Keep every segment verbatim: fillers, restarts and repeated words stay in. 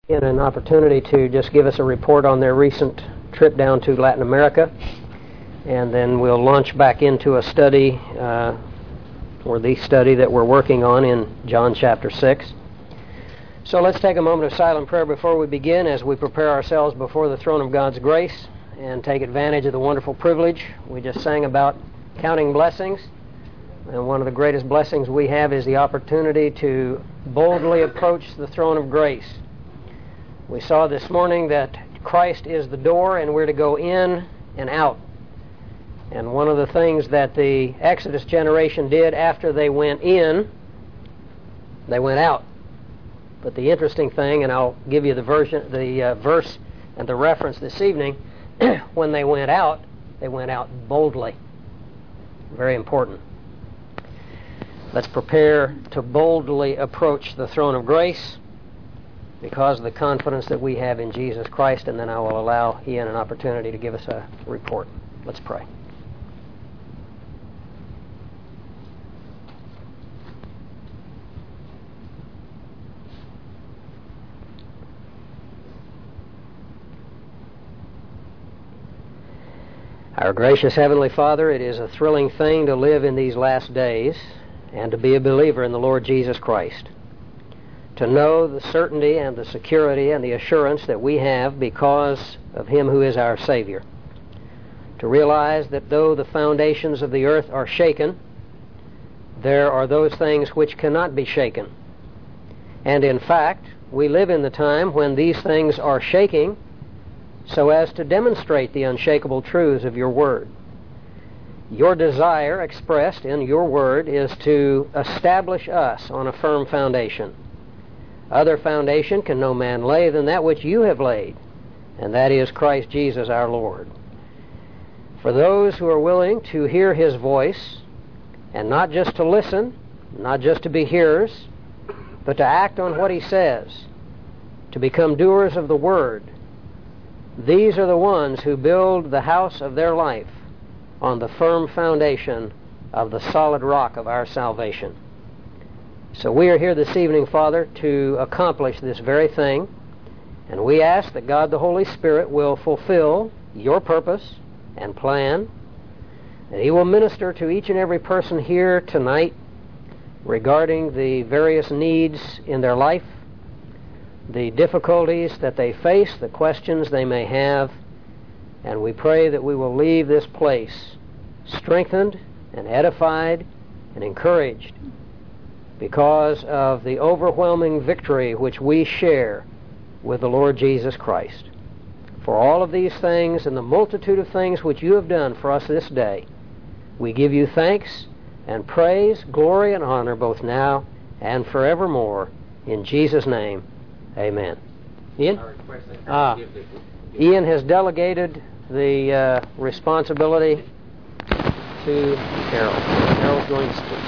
In an opportunity to just give us a report on their recent trip down to Latin America, and then we'll launch back into a study, uh, or the study that we're working on in John chapter six. So let's take a moment of silent prayer before we begin as we prepare ourselves before the throne of God's grace and take advantage of the wonderful privilege. We just sang about counting blessings, and one of the greatest blessings we have is the opportunity to boldly approach the throne of grace. We saw this morning that Christ is the door and we're to go in and out. And one of the things that the Exodus generation did after they went in, they went out. But the interesting thing, and I'll give you the version, the uh, verse and the reference this evening, when they went out, they went out boldly. Very important. Let's prepare to boldly approach the throne of grace because of the confidence that we have in Jesus Christ, and then I will allow Ian an opportunity to give us a report. Let's pray. Our gracious Heavenly Father, it is a thrilling thing to live in these last days and to be a believer in the Lord Jesus Christ. To know the certainty and the security and the assurance that we have because of Him who is our Savior. To realize that though the foundations of the earth are shaken, there are those things which cannot be shaken. And in fact, we live in the time when these things are shaking so as to demonstrate the unshakable truths of your Word. Your desire expressed in your Word is to establish us on a firm foundation. Other foundation can no man lay than that which you have laid, and that is Christ Jesus our Lord. For those who are willing to hear His voice, and not just to listen, not just to be hearers, but to act on what He says, to become doers of the Word, these are the ones who build the house of their life on the firm foundation of the solid rock of our salvation. So we are here this evening, Father, to accomplish this very thing, and we ask that God the Holy Spirit will fulfill your purpose and plan, and He will minister to each and every person here tonight regarding the various needs in their life, the difficulties that they face, the questions they may have, and we pray that we will leave this place strengthened and edified and encouraged because of the overwhelming victory which we share with the Lord Jesus Christ. For all of these things and the multitude of things which you have done for us this day, we give you thanks and praise, glory, and honor both now and forevermore. In Jesus' name, amen. Ian? Ah, Ian has delegated the uh, responsibility to Carol. Carol's going to speak.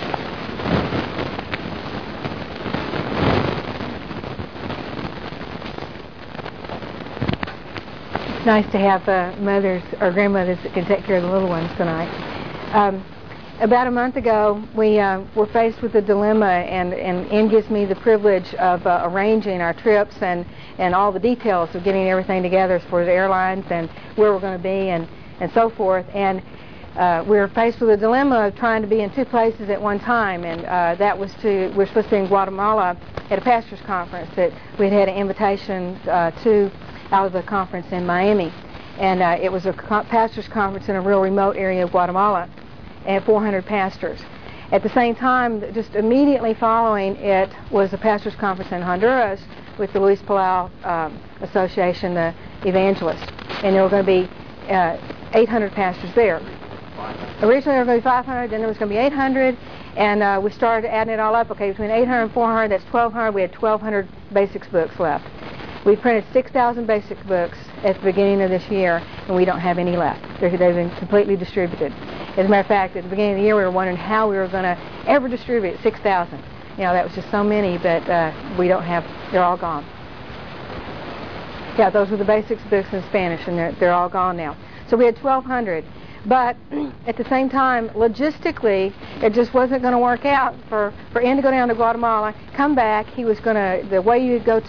Nice to have uh, mothers or grandmothers that can take care of the little ones tonight. Um, about a month ago, we uh, were faced with a dilemma, and, and Ian gives me the privilege of uh, arranging our trips and, and all the details of getting everything together as far as airlines and where we're going to be and, and so forth. And uh, we were faced with a dilemma of trying to be in two places at one time, and uh, that was to, we were supposed to be in Guatemala at a pastor's conference that we had had an invitation uh, to out of the conference in Miami, and uh, it was a co- pastors conference in a real remote area of Guatemala, and four hundred pastors. At the same time, just immediately following it was a pastors conference in Honduras with the Luis Palau um, Association, the evangelists, and there were going to be uh, eight hundred pastors there. Originally there were going to be five hundred, then there was going to be eight hundred, and uh, we started adding it all up. Okay, between eight hundred and four hundred, that's twelve hundred. We had twelve hundred basics books left. We printed six thousand basic books at the beginning of this year, and we don't have any left. They're, they've been completely distributed. As a matter of fact, at the beginning of the year, we were wondering how we were going to ever distribute six thousand. You know, that was just so many, but uh, we don't have, they're all gone. Yeah, those were the basics books in Spanish, and they're, they're all gone now. So we had twelve hundred. But at the same time, logistically, it just wasn't going to work out for, for Ian to go down to Guatemala, come back. He was going to, the way you go to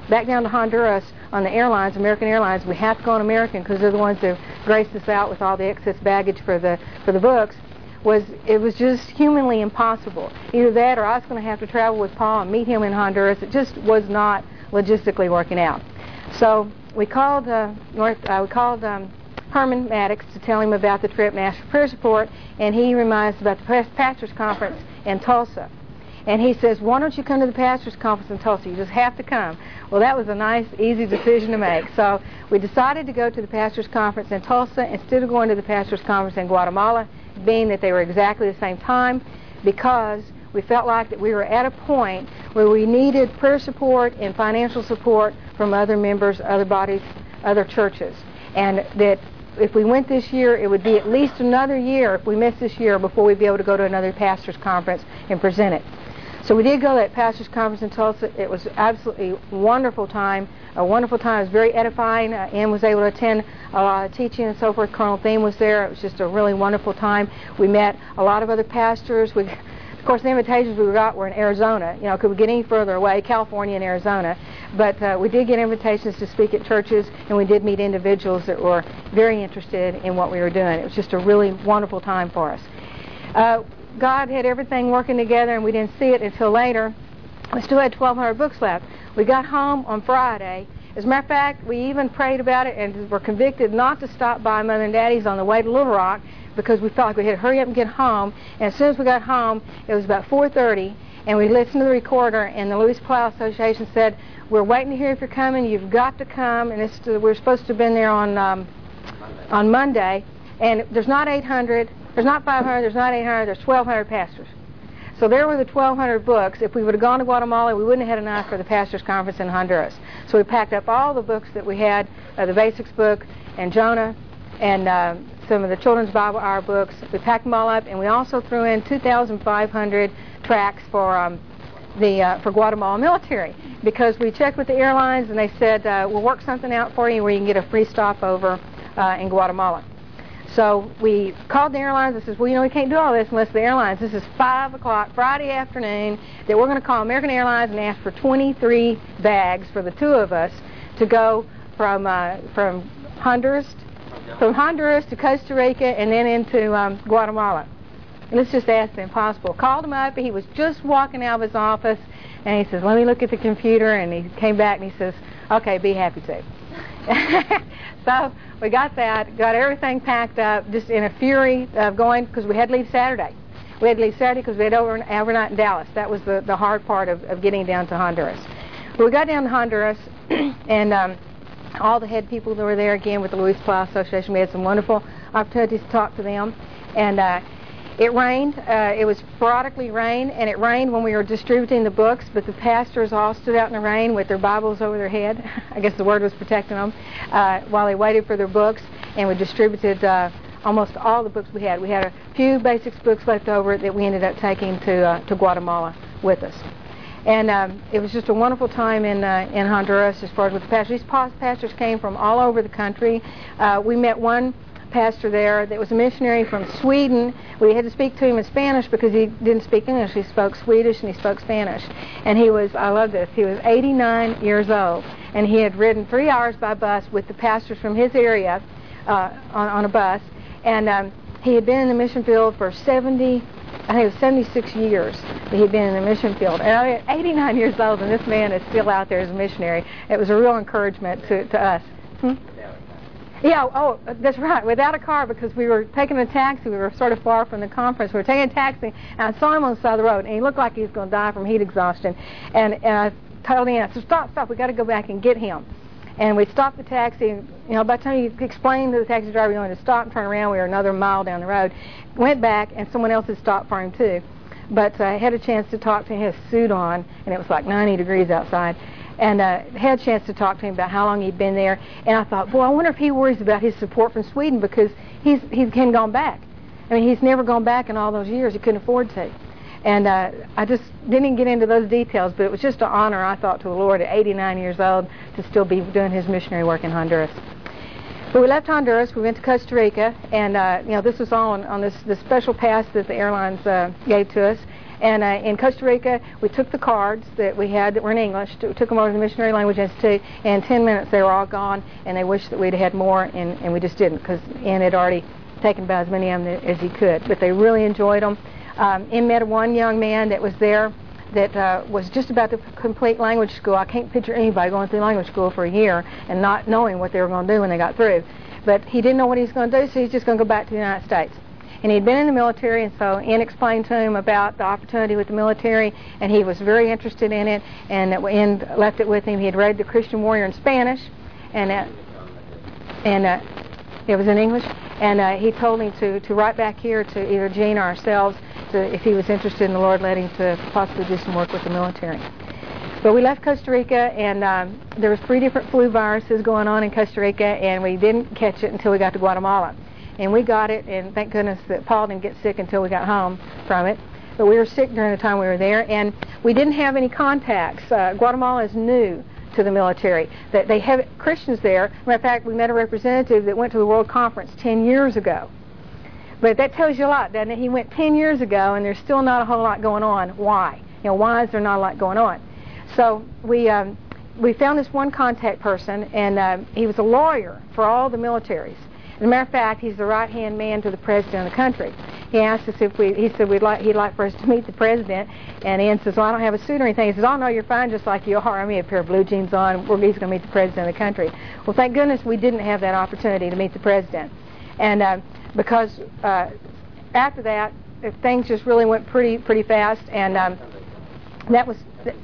back down to Honduras on the airlines, American Airlines. We have to go on American because they're the ones that graced us out with all the excess baggage for the for the books. Was it was just humanly impossible. Either that, or I was going to have to travel with Paul and meet him in Honduras. It just was not logistically working out. So we called uh, North. Uh, we called um, Herman Maddox to tell him about the trip and ask for prayer support, and he reminded us about the pastors' conference in Tulsa. And he says, why don't you come to the pastors' conference in Tulsa? You just have to come. Well, that was a nice, easy decision to make. So we decided to go to the pastors' conference in Tulsa instead of going to the pastors' conference in Guatemala, being that they were exactly the same time, because we felt like that we were at a point where we needed prayer support and financial support from other members, other bodies, other churches. And that if we went this year, it would be at least another year, if we missed this year, before we'd be able to go to another pastors' conference and present it. So we did go to that pastors' conference in Tulsa. It was absolutely a wonderful time, a wonderful time. It was very edifying. Uh, Ann was able to attend a lot of teaching and so forth. Colonel Thiem was there. It was just a really wonderful time. We met a lot of other pastors. We, of course, the invitations we got were in Arizona. You know, could we get any further away? California and Arizona. But uh, we did get invitations to speak at churches, and we did meet individuals that were very interested in what we were doing. It was just a really wonderful time for us. Uh, God had everything working together, and we didn't see it until later. We still had twelve hundred books left. We got home on Friday. As a matter of fact, we even prayed about it and were convicted not to stop by Mother and Daddy's on the way to Little Rock because we felt like we had to hurry up and get home. And as soon as we got home, it was about four thirty, and we listened to the recorder, and the Louis Plow Association said, we're waiting to hear if you're coming. You've got to come. And it's to, we're supposed to have been there on, um, on Monday. And there's not eight hundred. There's not five hundred, there's not eight hundred, there's twelve hundred pastors. So there were the twelve hundred books. If we would have gone to Guatemala, we wouldn't have had enough for the pastors' conference in Honduras. So we packed up all the books that we had, uh, the Basics book and Jonah and uh, some of the Children's Bible Hour books. We packed them all up, and we also threw in two thousand five hundred tracts for um, the uh, for Guatemala military, because we checked with the airlines, and they said, uh, we'll work something out for you where you can get a free stopover uh, in Guatemala. So we called the airlines and says, well, you know, we can't do all this unless the airlines, this is five o'clock Friday afternoon, that we're going to call American Airlines and ask for twenty-three bags for the two of us to go from uh, from Honduras, from Honduras to Costa Rica and then into um, Guatemala. And it's just asked impossible. Called him up, he was just walking out of his office, and he says, let me look at the computer, and he came back and he says, okay, be happy to. So we got that, got everything packed up, just in a fury of going, because we had to leave Saturday. We had to leave Saturday because we had over, overnight in Dallas. That was the, the hard part of, of getting down to Honduras. But we got down to Honduras, and um, all the head people that were there, again, with the Louis Plow Association, we had some wonderful opportunities to talk to them. And uh, it rained. Uh, it was sporadically rain, and it rained when we were distributing the books, but the pastors all stood out in the rain with their Bibles over their head. I guess the Word was protecting them uh, while they waited for their books, and we distributed uh, almost all the books we had. We had a few Basics books left over that we ended up taking to uh, to Guatemala with us. And um, it was just a wonderful time in uh, in Honduras as far as with the pastors. These pastors came from all over the country. Uh, we met one pastor there that was a missionary from Sweden. We had to speak to him in Spanish because he didn't speak English. He spoke Swedish and he spoke Spanish. And he was, I love this, he was eighty-nine years old. And he had ridden three hours by bus with the pastors from his area uh, on, on a bus. And um, he had been in the mission field for seventy, I think it was seventy-six years that he'd been in the mission field. And I mean, eighty-nine years old, and this man is still out there as a missionary. It was a real encouragement to, to us. Hmm? Yeah, oh, that's right, without a car, because we were taking a taxi. We were sort of far from the conference. We were taking a taxi, and I saw him on the side of the road, and he looked like he was going to die from heat exhaustion. And, and I told him, I said, stop, stop, we got to go back and get him. And we stopped the taxi. You know, by the time you explained to the taxi driver you wanted to stop and turn around, we were another mile down the road. Went back, and someone else had stopped for him, too. But I had a chance to talk to him. He had a suit on, and it was like ninety degrees outside. And uh, had a chance to talk to him about how long he'd been there. And I thought, boy, I wonder if he worries about his support from Sweden, because he's he's hadn't gone back. I mean, he's never gone back in all those years. He couldn't afford to. And uh, I just didn't get into those details, but it was just an honor, I thought, to the Lord at eighty-nine years old to still be doing his missionary work in Honduras. But we left Honduras. We went to Costa Rica, and uh, you know, this was all on, on this, this special pass that the airlines uh, gave to us. And uh, in Costa Rica, we took the cards that we had that were in English, took them over to the Missionary Language Institute, and in ten minutes they were all gone, and they wished that we'd had more, and, and we just didn't, because Ian had already taken about as many of them as he could. But they really enjoyed them. Um, Ian met one young man that was there that uh, was just about to complete language school. I can't picture anybody going through language school for a year and not knowing what they were going to do when they got through. But he didn't know what he was going to do, so he's just going to go back to the United States. And he'd been in the military, and so Ian explained to him about the opportunity with the military, and he was very interested in it, and Ian left it with him. He had read The Christian Warrior in Spanish, and uh, and uh, it was in English, and uh, he told me to, to write back here to either Gene or ourselves to, if he was interested in the Lord letting to possibly do some work with the military. But we left Costa Rica, and um, there was three different flu viruses going on in Costa Rica, and we didn't catch it until we got to Guatemala. And we got it, and thank goodness that Paul didn't get sick until we got home from it. But we were sick during the time we were there, and we didn't have any contacts. Uh, Guatemala is new to the military. That they have Christians there. Matter of fact, we met a representative that went to the World Conference ten years ago. But that tells you a lot, doesn't it? He went ten years ago, and there's still not a whole lot going on. Why? You know, why is there not a lot going on? So we um, we found this one contact person, and uh, he was a lawyer for all the militaries. As a matter of fact, he's the right-hand man to the president of the country. He asked us if we, he said we'd like, he'd like for us to meet the president, and Ian says, well, I don't have a suit or anything. He says, oh, no, you're fine just like you are. I mean, a pair of blue jeans on. We're, he's going to meet the president of the country. Well, thank goodness we didn't have that opportunity to meet the president. And uh, because uh, after that, things just really went pretty pretty fast, and um, that was... Th-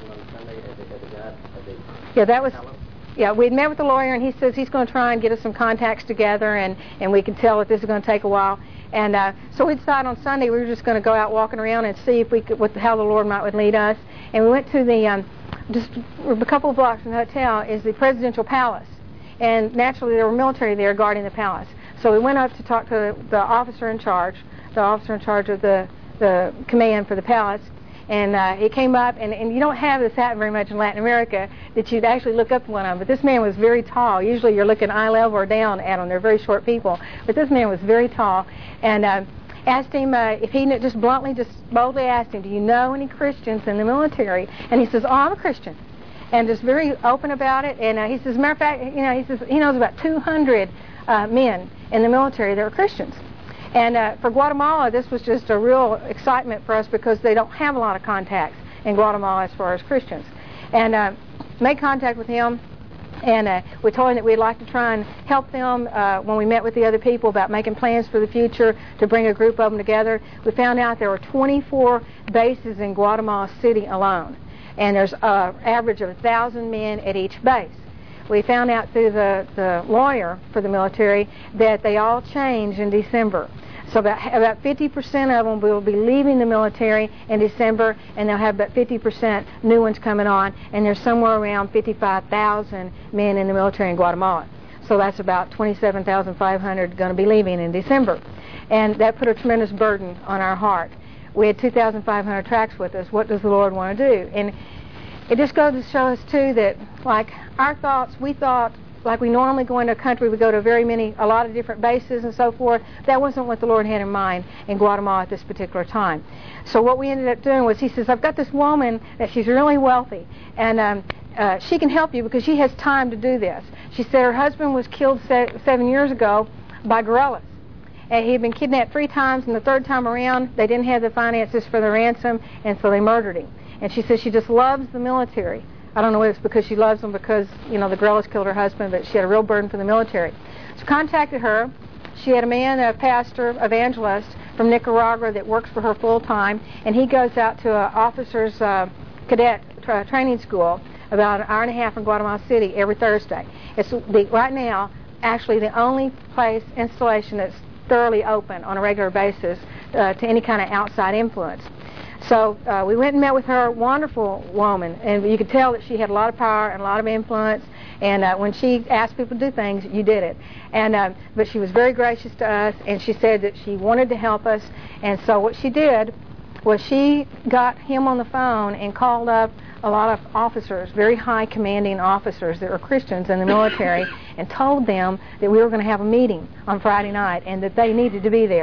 yeah, that was... Yeah, we'd met with the lawyer, and he says he's going to try and get us some contacts together, and, and we can tell that this is going to take a while. And uh, so we decided on Sunday we were just going to go out walking around and see if we could, what, how the Lord might would lead us. And we went to the, um, just a couple of blocks from the hotel is the presidential palace. And naturally there were military there guarding the palace. So we went up to talk to the officer in charge, the officer in charge of the, the command for the palace. And uh, he came up, and, and you don't have this happen very much in Latin America, that you'd actually look up to one of them. But this man was very tall. Usually you're looking eye level or down at them. They're very short people. But this man was very tall. And uh, asked him uh, if he just bluntly, just boldly asked him, do you know any Christians in the military? And he says, oh, I'm a Christian. And just very open about it. And uh, he says, as a matter of fact, you know, he says he knows about two hundred uh, men in the military that are Christians. And uh, for Guatemala, this was just a real excitement for us because they don't have a lot of contacts in Guatemala as far as Christians. And uh, made contact with him, and uh, we told him that we'd like to try and help them uh, when we met with the other people about making plans for the future to bring a group of them together. We found out there were twenty-four bases in Guatemala City alone, and there's an average of one thousand men at each base. We found out through the, the lawyer for the military that they all change in December. So about about fifty percent of them will be leaving the military in December, and they'll have about fifty percent new ones coming on, and there's somewhere around fifty-five thousand men in the military in Guatemala. So that's about twenty-seven thousand five hundred going to be leaving in December. And that put a tremendous burden on our heart. We had two thousand five hundred tracts with us. What does the Lord want to do? And it just goes to show us, too, that like our thoughts, we thought, like we normally go into a country, we go to very many, a lot of different bases and so forth. That wasn't what the Lord had in mind in Guatemala at this particular time. So what we ended up doing was, he says, I've got this woman that she's really wealthy, and um, uh, she can help you because she has time to do this. She said her husband was killed se- seven years ago by guerrillas. And he had been kidnapped three times, and the third time around, they didn't have the finances for the ransom, and so they murdered him. And she says she just loves the military. I don't know whether it's because she loves them because, you know, the guerrillas killed her husband, but she had a real burden for the military. So contacted her. She had a man, a pastor, evangelist from Nicaragua that works for her full time, and he goes out to an officer's uh, cadet tra- training school about an hour and a half from Guatemala City every Thursday. It's the, right now actually the only place, installation that's thoroughly open on a regular basis uh, to any kind of outside influence. So uh, we went and met with her, wonderful woman, and you could tell that she had a lot of power and a lot of influence, and uh, when she asked people to do things, you did it. And uh, but she was very gracious to us, and she said that she wanted to help us, and so what she did was she got him on the phone and called up a lot of officers, very high commanding officers that were Christians in the military, and told them that we were going to have a meeting on Friday night and that they needed to be there.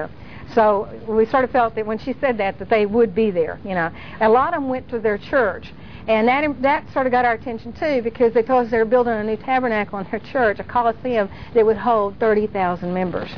So we sort of felt that when she said that, that they would be there, you know. And a lot of them went to their church. And that that sort of got our attention, too, because they told us they were building a new tabernacle in their church, a coliseum that would hold thirty thousand members.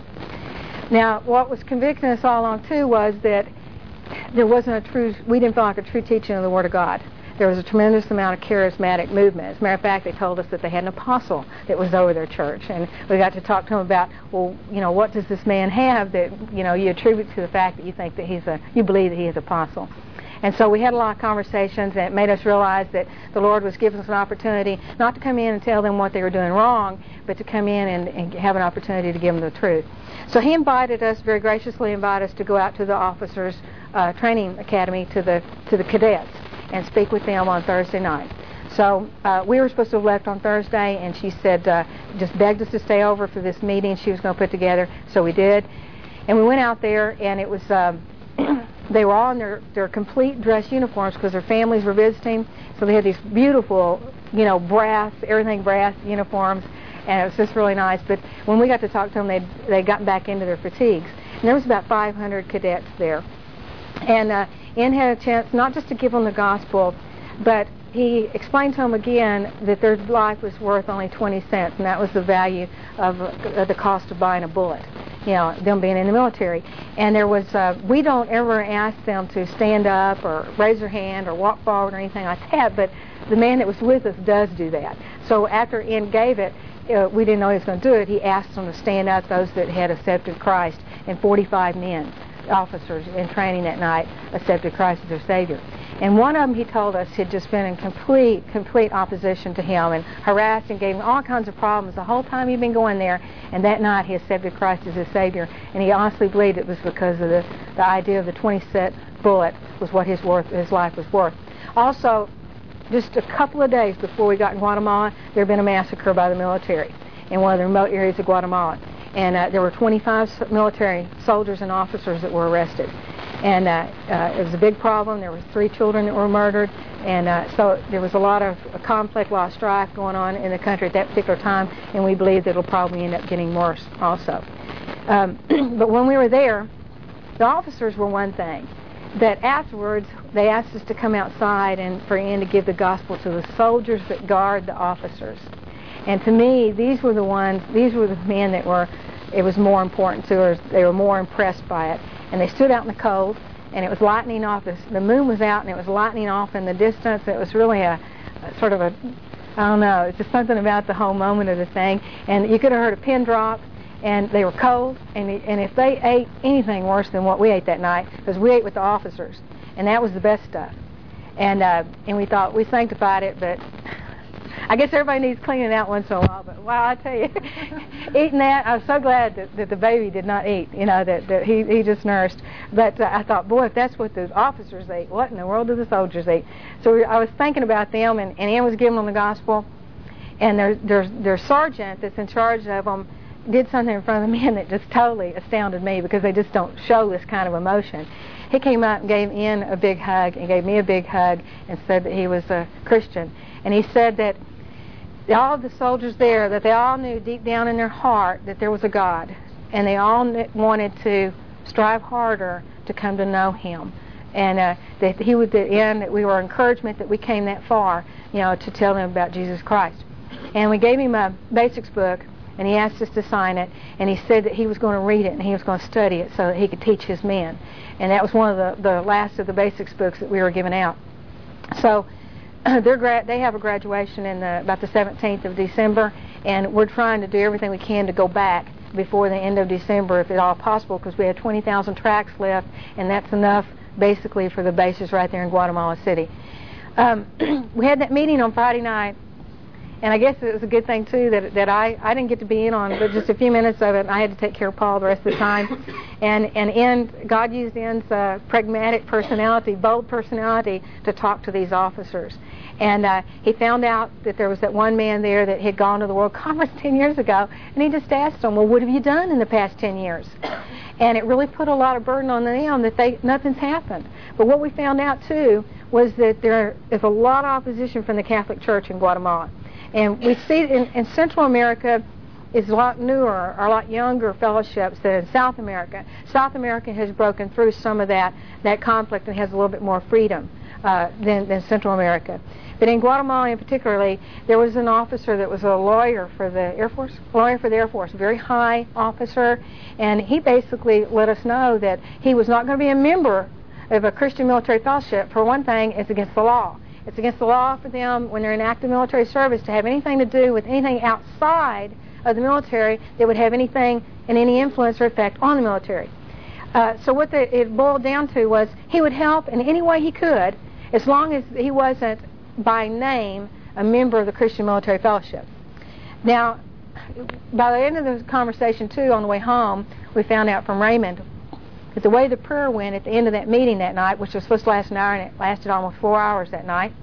Now, what was convicting us all along, too, was that there wasn't a true, we didn't feel like a true teaching of the Word of God. There was a tremendous amount of charismatic movement. As a matter of fact, they told us that they had an apostle that was over their church. And we got to talk to them about, well, you know, what does this man have that, you know, you attribute to the fact that you think that he's a, you believe that he is an apostle. And so we had a lot of conversations, and it made us realize that the Lord was giving us an opportunity not to come in and tell them what they were doing wrong, but to come in and, and have an opportunity to give them the truth. So he invited us, very graciously invited us to go out to the officers' uh, training academy, to the to the cadets, and speak with them on Thursday night. So uh, we were supposed to have left on Thursday, and she said, uh, just begged us to stay over for this meeting she was going to put together. So we did. And we went out there, and it was... Um, they were all in their, their complete dress uniforms because their families were visiting. So they had these beautiful, you know, brass, everything brass uniforms, and it was just really nice. But when we got to talk to them, they'd, they'd gotten back into their fatigues. And there was about five hundred cadets there. And uh, Ian had a chance not just to give them the gospel, but he explained to them again that their life was worth only twenty cents, and that was the value of uh, the cost of buying a bullet, you know, them being in the military. And there was, uh, we don't ever ask them to stand up or raise their hand or walk forward or anything like that, but the man that was with us does do that. So after Ian gave it, uh, we didn't know he was going to do it, he asked them to stand up, those that had accepted Christ, and forty-five men, officers in training that night, accepted Christ as their Savior. And one of them, he told us, had just been in complete, complete opposition to him and harassed and gave him all kinds of problems the whole time he'd been going there. And that night he accepted Christ as his Savior. And he honestly believed it was because of the, the idea of the twenty cent bullet was what his worth, his life was worth. Also, just a couple of days before we got in Guatemala, there had been a massacre by the military in one of the remote areas of Guatemala. And uh, there were twenty-five military soldiers and officers that were arrested. And uh, uh, it was a big problem. There were three children that were murdered. And uh, so there was a lot of uh, conflict, a lot of strife going on in the country at that particular time. And we believe that it'll probably end up getting worse also. Um, but when we were there, the officers were one thing. But afterwards, they asked us to come outside and for Ian to give the gospel to the soldiers that guard the officers. And to me, these were the ones, these were the men that were, it was more important to us. They were more impressed by it. And they stood out in the cold, and it was lightning off. The, the moon was out, and it was lightning off in the distance. It was really a, a sort of a, I don't know, it's just something about the whole moment of the thing. And you could have heard a pin drop, and they were cold. And, and if they ate anything worse than what we ate that night, because we ate with the officers, and that was the best stuff. And uh, and we thought, we sanctified it, but I guess everybody needs cleaning out once in a while, but wow, I tell you, eating that, I was so glad that, that the baby did not eat, you know, that, that he, he just nursed. But uh, I thought, boy, if that's what the officers ate, what in the world do the soldiers eat? So we, I was thinking about them, and, and Ian was giving them the gospel, and their, their, their sergeant that's in charge of them did something in front of the men that just totally astounded me, because they just don't show this kind of emotion. He came out and gave Ian a big hug and gave me a big hug and said that he was a Christian. And he said that all of the soldiers there, that they all knew deep down in their heart that there was a God, and they all wanted to strive harder to come to know Him, and uh, that he would end, that we were encouragement that we came that far, you know, to tell them about Jesus Christ. And we gave him a basics book, and he asked us to sign it, and he said that he was going to read it and he was going to study it so that he could teach his men. And that was one of the, the last of the basics books that we were giving out. So They're gra- they have a graduation in the, about the seventeenth of December, and we're trying to do everything we can to go back before the end of December, if at all possible, because we have twenty thousand tracts left, and that's enough basically for the bases right there in Guatemala City. Um, we had that meeting on Friday night, and I guess it was a good thing, too, that that I, I didn't get to be in on but just a few minutes of it, and I had to take care of Paul the rest of the time. And and in, God used Ian's uh, pragmatic personality, bold personality, to talk to these officers. And uh, he found out that there was that one man there that had gone to the World Conference ten years ago, and he just asked them, well, what have you done in the past ten years? And it really put a lot of burden on them that they nothing's happened. But what we found out, too, was that there is a lot of opposition from the Catholic Church in Guatemala. And we see it in, in Central America, is a lot newer, or a lot younger fellowships than in South America. South America has broken through some of that, that conflict and has a little bit more freedom uh, than, than Central America. But in Guatemala in particularly, there was an officer that was a lawyer for the Air Force, lawyer for the Air Force, a very high officer, and he basically let us know that he was not going to be a member of a Christian military fellowship. For one thing, it's against the law. It's against the law for them when they're in active military service to have anything to do with anything outside of the military that would have anything and any influence or effect on the military. Uh, so what the, it boiled down to was he would help in any way he could, as long as he wasn't by name a member of the Christian Military Fellowship. Now, by the end of the conversation too, on the way home, we found out from Raymond that the way the prayer went at the end of that meeting that night, which was supposed to last an hour and it lasted almost four hours that night,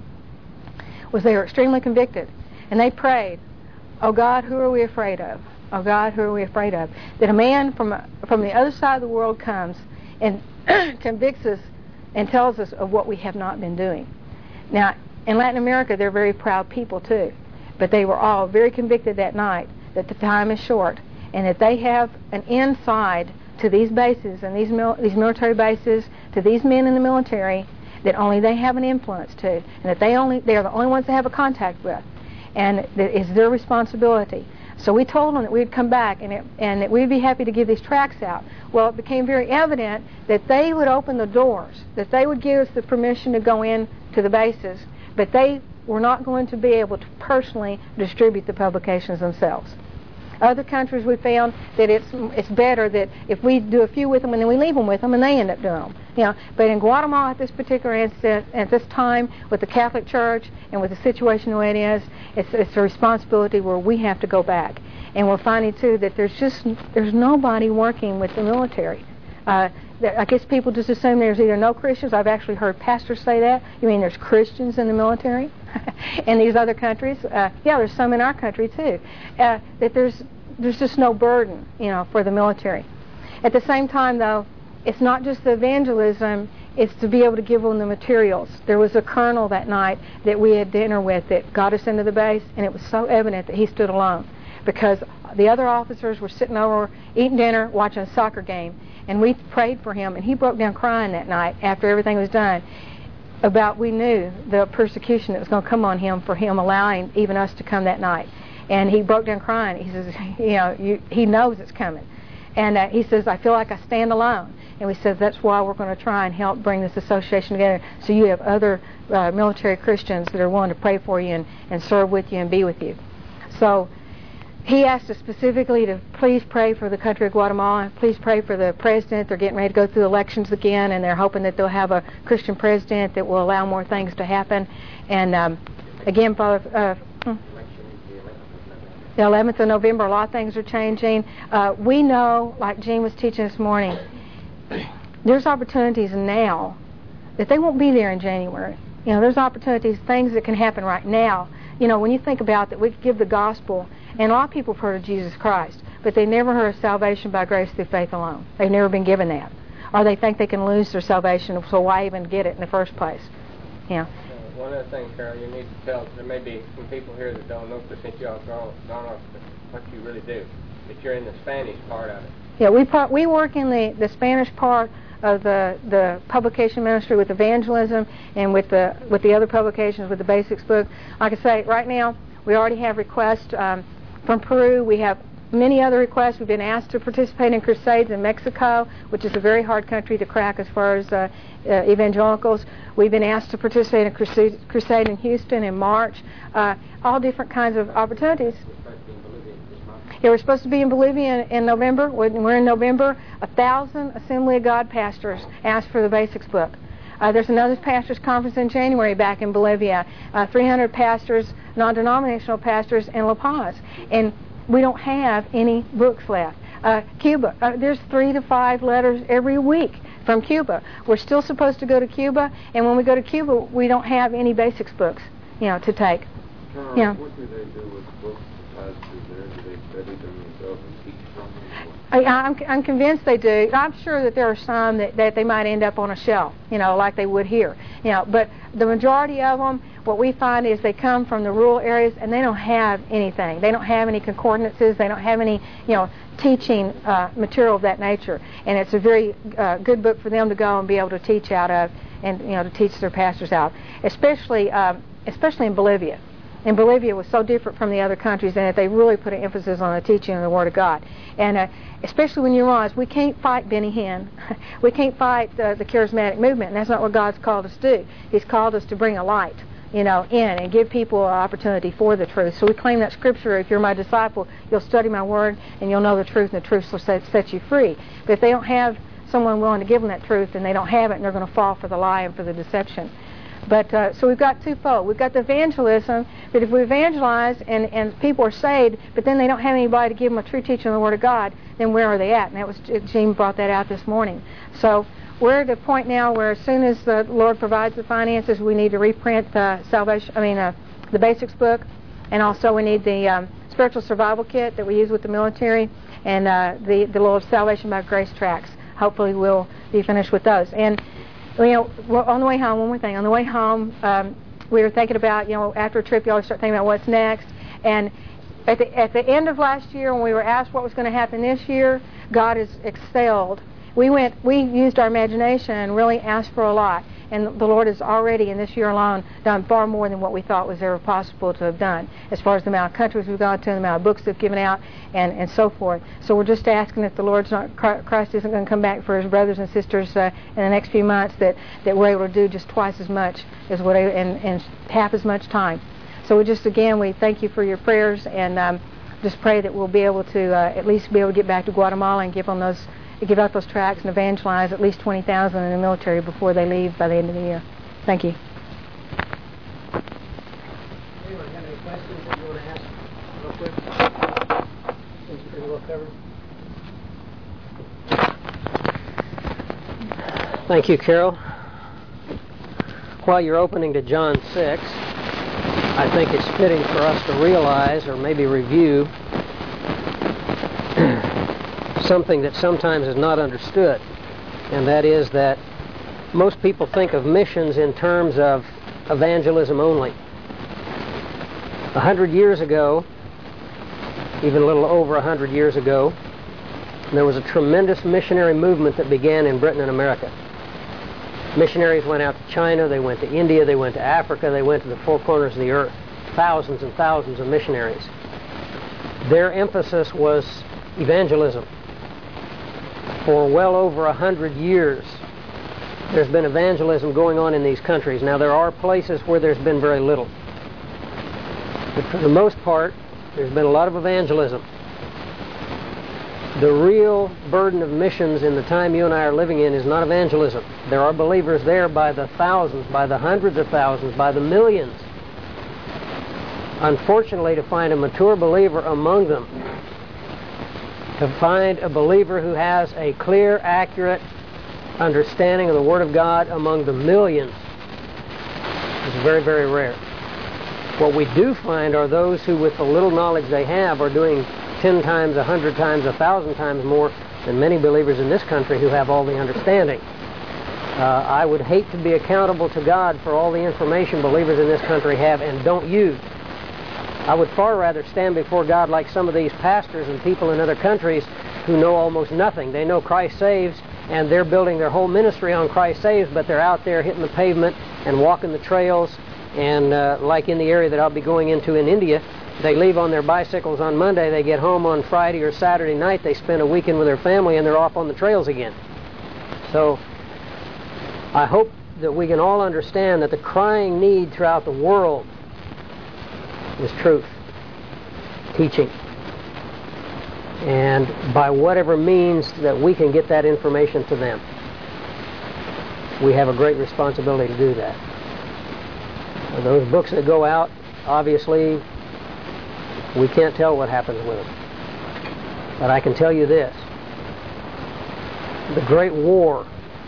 was they were extremely convicted. And they prayed, "Oh God, who are we afraid of? Oh God, who are we afraid of?" That a man from from the other side of the world comes and convicts us and tells us of what we have not been doing. Now, in Latin America, they're very proud people too. But they were all very convicted that night that the time is short and that they have an inside to these bases and these mil- these military bases, to these men in the military, that only they have an influence to, and that they only they are the only ones they have a contact with, and that it's their responsibility. So we told them that we'd come back and it, and that we'd be happy to give these tracts out. Well, it became very evident that they would open the doors, that they would give us the permission to go in to the bases, but they were not going to be able to personally distribute the publications themselves. Other countries we found that it's it's better that if we do a few with them and then we leave them with them and they end up doing them. You know, but in Guatemala at this particular instance, at this time, with the Catholic Church and with the situation the way it is, it's it's a responsibility where we have to go back. And we're finding too that there's just there's nobody working with the military. Uh, I guess people just assume there's either no Christians. I've actually heard pastors say that. You mean there's Christians in the military in these other countries? Uh, yeah, there's some in our country too. Uh, that there's there's just no burden, you know, for the military. At the same time, though, it's not just the evangelism. It's to be able to give them the materials. There was a colonel that night that we had dinner with that got us into the base, and it was so evident that he stood alone because the other officers were sitting over eating dinner, watching a soccer game. And we prayed for him, and he broke down crying that night after everything was done about we knew the persecution that was going to come on him for him allowing even us to come that night. And he broke down crying. He says, you know, you, he knows it's coming. And uh, he says, I feel like I stand alone. And we said, that's why we're going to try and help bring this association together so you have other uh, military Christians that are willing to pray for you and, and serve with you and be with you. So he asked us specifically to please pray for the country of Guatemala. Please pray for the president. They're getting ready to go through elections again, and they're hoping that they'll have a Christian president that will allow more things to happen. And um, again, Father, uh, the eleventh of November, a lot of things are changing. Uh, we know, like Gene was teaching this morning, there's opportunities now that they won't be there in January. You know, there's opportunities, things that can happen right now. You know, when you think about that, we give the gospel. And a lot of people have heard of Jesus Christ, but they never heard of salvation by grace through faith alone. They've never been given that. Or they think they can lose their salvation, so why even get it in the first place? Yeah. Uh, one other thing, Carol, you need to tell, there may be some people here that don't know, but since you all gone, gone off what you really do, that you're in the Spanish part of it. Yeah, we part, we work in the, the Spanish part of the the publication ministry with evangelism and with the with the other publications with the Basics book. Like I say, right now we already have requests um, from Peru. We have many other requests. We've been asked to participate in crusades in Mexico, which is a very hard country to crack as far as uh, uh, evangelicals. We've been asked to participate in a crusade, crusade in Houston in March. Uh, all different kinds of opportunities. Yeah, we're supposed to be in Bolivia in, in November. We're in November. A thousand Assembly of God pastors asked for the Basics book. Uh, there's another pastors' conference in January back in Bolivia. Uh, three hundred pastors, non-denominational pastors in La Paz. And we don't have any books left. Uh, Cuba, uh, there's three to five letters every week from Cuba. We're still supposed to go to Cuba, and when we go to Cuba, we don't have any Basics books, you know, to take. Carol, yeah. What do they do with books pastors there? Do they study them themselves and teach from them? I, I'm, I'm convinced they do. I'm sure that there are some that, that they might end up on a shelf, you know, like they would here. You know, but the majority of them, what we find is they come from the rural areas and they don't have anything. They don't have any concordances. They don't have any, you know, teaching uh, material of that nature. And it's a very uh, good book for them to go and be able to teach out of, and you know, to teach their pastors out, especially um, especially in Bolivia. And Bolivia was so different from the other countries in that they really put an emphasis on the teaching of the Word of God. And uh, especially when you realize we can't fight Benny Hinn. We can't fight uh, the charismatic movement, and that's not what God's called us to do. He's called us to bring a light, you know, in and give people an opportunity for the truth. So we claim that scripture, if you're my disciple, you'll study my word and you'll know the truth, and the truth will set, set you free. But if they don't have someone willing to give them that truth, then they don't have it, and they're going to fall for the lie and for the deception. But uh, so we've got twofold. We've got the evangelism, but if we evangelize and, and people are saved, but then they don't have anybody to give them a true teaching of the Word of God, then where are they at? And that was Gene brought that out this morning. So we're at a point now where as soon as the Lord provides the finances, we need to reprint the salvation. I mean, uh, the basics book, and also we need the um, spiritual survival kit that we use with the military, and uh, the the Lord's Salvation by Grace tracts. Hopefully, we'll be finished with those. And you know, on the way home, one more thing. On the way home, um, we were thinking about, you know, after a trip, you always start thinking about what's next. And at the at the end of last year, when we were asked what was going to happen this year, God has excelled. We went, we used our imagination and really asked for a lot. And the Lord has already, in this year alone, done far more than what we thought was ever possible to have done, as far as the amount of countries we've gone to, the amount of books they've given out, and, and so forth. So we're just asking that the Lord's not, Christ isn't going to come back for His brothers and sisters uh, in the next few months, that, that we're able to do just twice as much as what in, in half as much time. So we just, again, we thank you for your prayers, and um, just pray that we'll be able to uh, at least be able to get back to Guatemala and give them those give out those tracts and evangelize at least twenty thousand in the military before they leave by the end of the year. Thank you. Anyone have any questions that you want to ask real quick? Seems pretty well covered. Thank you, Carol. While you're opening to John six, I think it's fitting for us to realize, or maybe review, something that sometimes is not understood, and that is that most people think of missions in terms of evangelism only. A hundred years ago, even a little over a hundred years ago, there was a tremendous missionary movement that began in Britain and America. Missionaries went out to China, they went to India, they went to Africa, they went to the four corners of the earth. Thousands and thousands of missionaries. Their emphasis was evangelism. For well over a hundred years, there's been evangelism going on in these countries. Now, there are places where there's been very little. But for the most part, there's been a lot of evangelism. The real burden of missions in the time you and I are living in is not evangelism. There are believers there by the thousands, by the hundreds of thousands, by the millions. Unfortunately, to find a mature believer among them, to find a believer who has a clear, accurate understanding of the Word of God among the millions is very, very rare. What we do find are those who, with the little knowledge they have, are doing ten times, a hundred times, a thousand times more than many believers in this country who have all the understanding. Uh, I would hate to be accountable to God for all the information believers in this country have and don't use. I would far rather stand before God like some of these pastors and people in other countries who know almost nothing. They know Christ saves, and they're building their whole ministry on Christ saves, but they're out there hitting the pavement and walking the trails. And uh, like in the area that I'll be going into in India, they leave on their bicycles on Monday, they get home on Friday or Saturday night, they spend a weekend with their family, and they're off on the trails again. So I hope that we can all understand that the crying need throughout the world is truth, teaching. And by whatever means that we can get that information to them, we have a great responsibility to do that. And those books that go out, obviously, we can't tell what happens with them. But I can tell you this. The Great War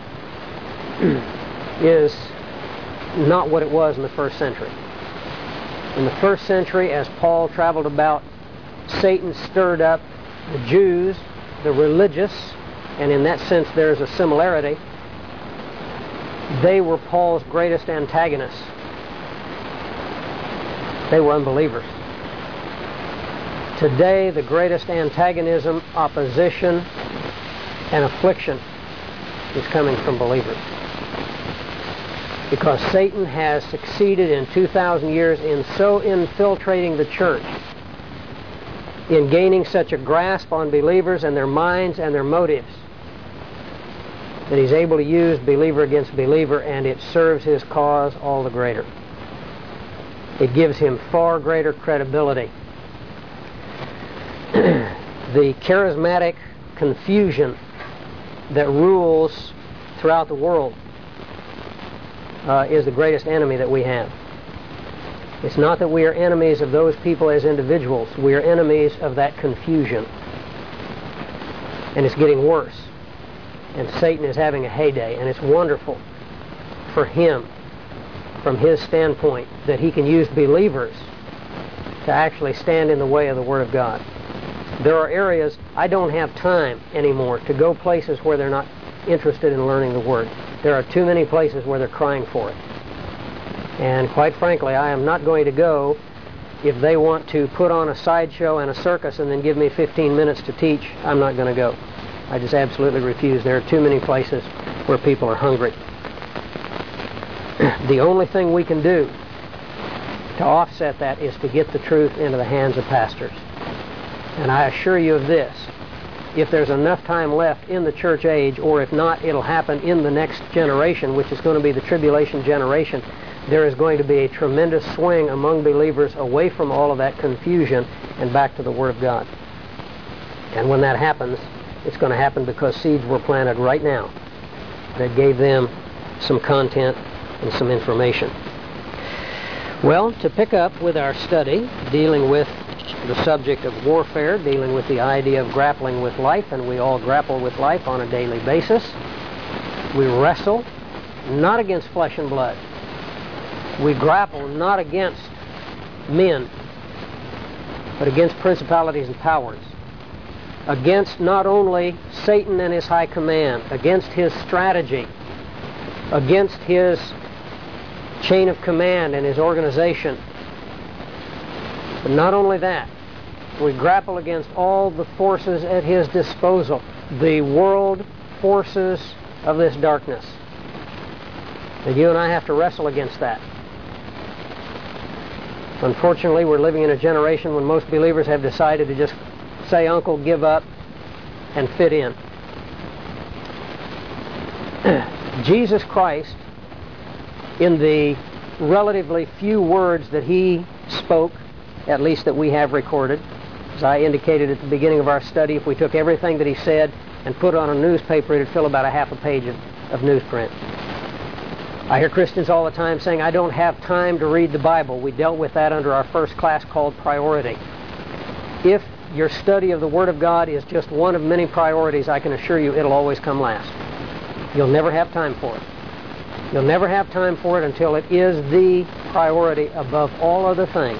is not what it was in the first century. In the first century, as Paul traveled about Satan stirred up the Jews, the religious, and in that sense there's a similarity. They were Paul's greatest antagonists. They were unbelievers. Today, the greatest antagonism, opposition, and affliction is coming from believers. Because Satan has succeeded in two thousand years in so infiltrating the church, in gaining such a grasp on believers and their minds and their motives, that he's able to use believer against believer, and it serves his cause all the greater. It gives him far greater credibility. The charismatic confusion that rules throughout the world uh, is the greatest enemy that we have. It's not that we are enemies of those people as individuals. We are enemies of that confusion. And it's getting worse. And Satan is having a heyday. And it's wonderful for him, from his standpoint, that he can use believers to actually stand in the way of the Word of God. There are areas I don't have time anymore to go places where they're not interested in learning the Word. There are too many places where they're crying for it. And quite frankly, I am not going to go if they want to put on a sideshow and a circus and then give me fifteen minutes to teach. I'm not going to go. I just absolutely refuse. There are too many places where people are hungry. The only thing we can do to offset that is to get the truth into the hands of pastors. And I assure you of this, if there's enough time left in the church age, or if not, it'll happen in the next generation, which is going to be the tribulation generation, there is going to be a tremendous swing among believers away from all of that confusion and back to the Word of God. And when that happens, it's going to happen because seeds were planted right now that gave them some content and some information. Well, to pick up with our study, dealing with the subject of warfare, dealing with the idea of grappling with life, and we all grapple with life on a daily basis. We wrestle not against flesh and blood. We grapple not against men, but against principalities and powers, against not only Satan and his high command, against his strategy, against his chain of command and his organization. But not only that, we grapple against all the forces at his disposal, the world forces of this darkness. And you and I have to wrestle against that. Unfortunately, we're living in a generation when most believers have decided to just say, "Uncle, give up," and fit in. Jesus Christ, in the relatively few words that he spoke, at least that we have recorded, as I indicated at the beginning of our study, if we took everything that he said and put it on a newspaper, it'd fill about a half a page of, of newsprint. I hear Christians all the time saying, "I don't have time to read the Bible." We dealt with that under our first class called Priority. If your study of the Word of God is just one of many priorities, I can assure you it'll always come last. You'll never have time for it. You'll never have time for it until it is the priority above all other things.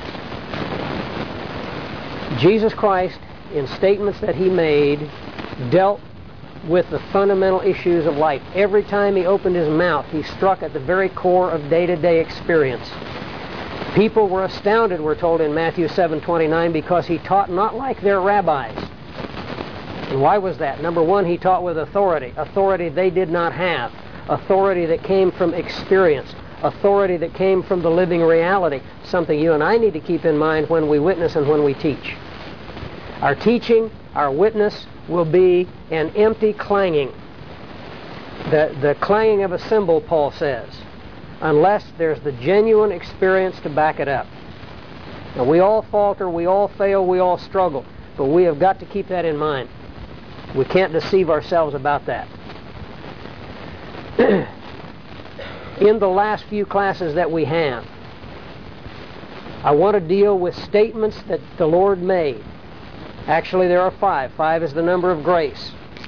Jesus Christ, in statements that he made, dealt with the fundamental issues of life. Every time he opened his mouth, he struck at the very core of day-to-day experience. People were astounded, we're told in Matthew seven twenty-nine, because he taught not like their rabbis. And why was that? Number one, he taught with authority. Authority they did not have. Authority that came from experience. Authority that came from the living reality. Something you and I need to keep in mind when we witness and when we teach. Our teaching, our witness, will be an empty clanging. The, the clanging of a cymbal, Paul says, unless there's the genuine experience to back it up. Now, we all falter, we all fail, we all struggle, but we have got to keep that in mind. We can't deceive ourselves about that. In the last few classes that we have, I want to deal with statements that the Lord made. Actually, there are five. Five is the number of grace.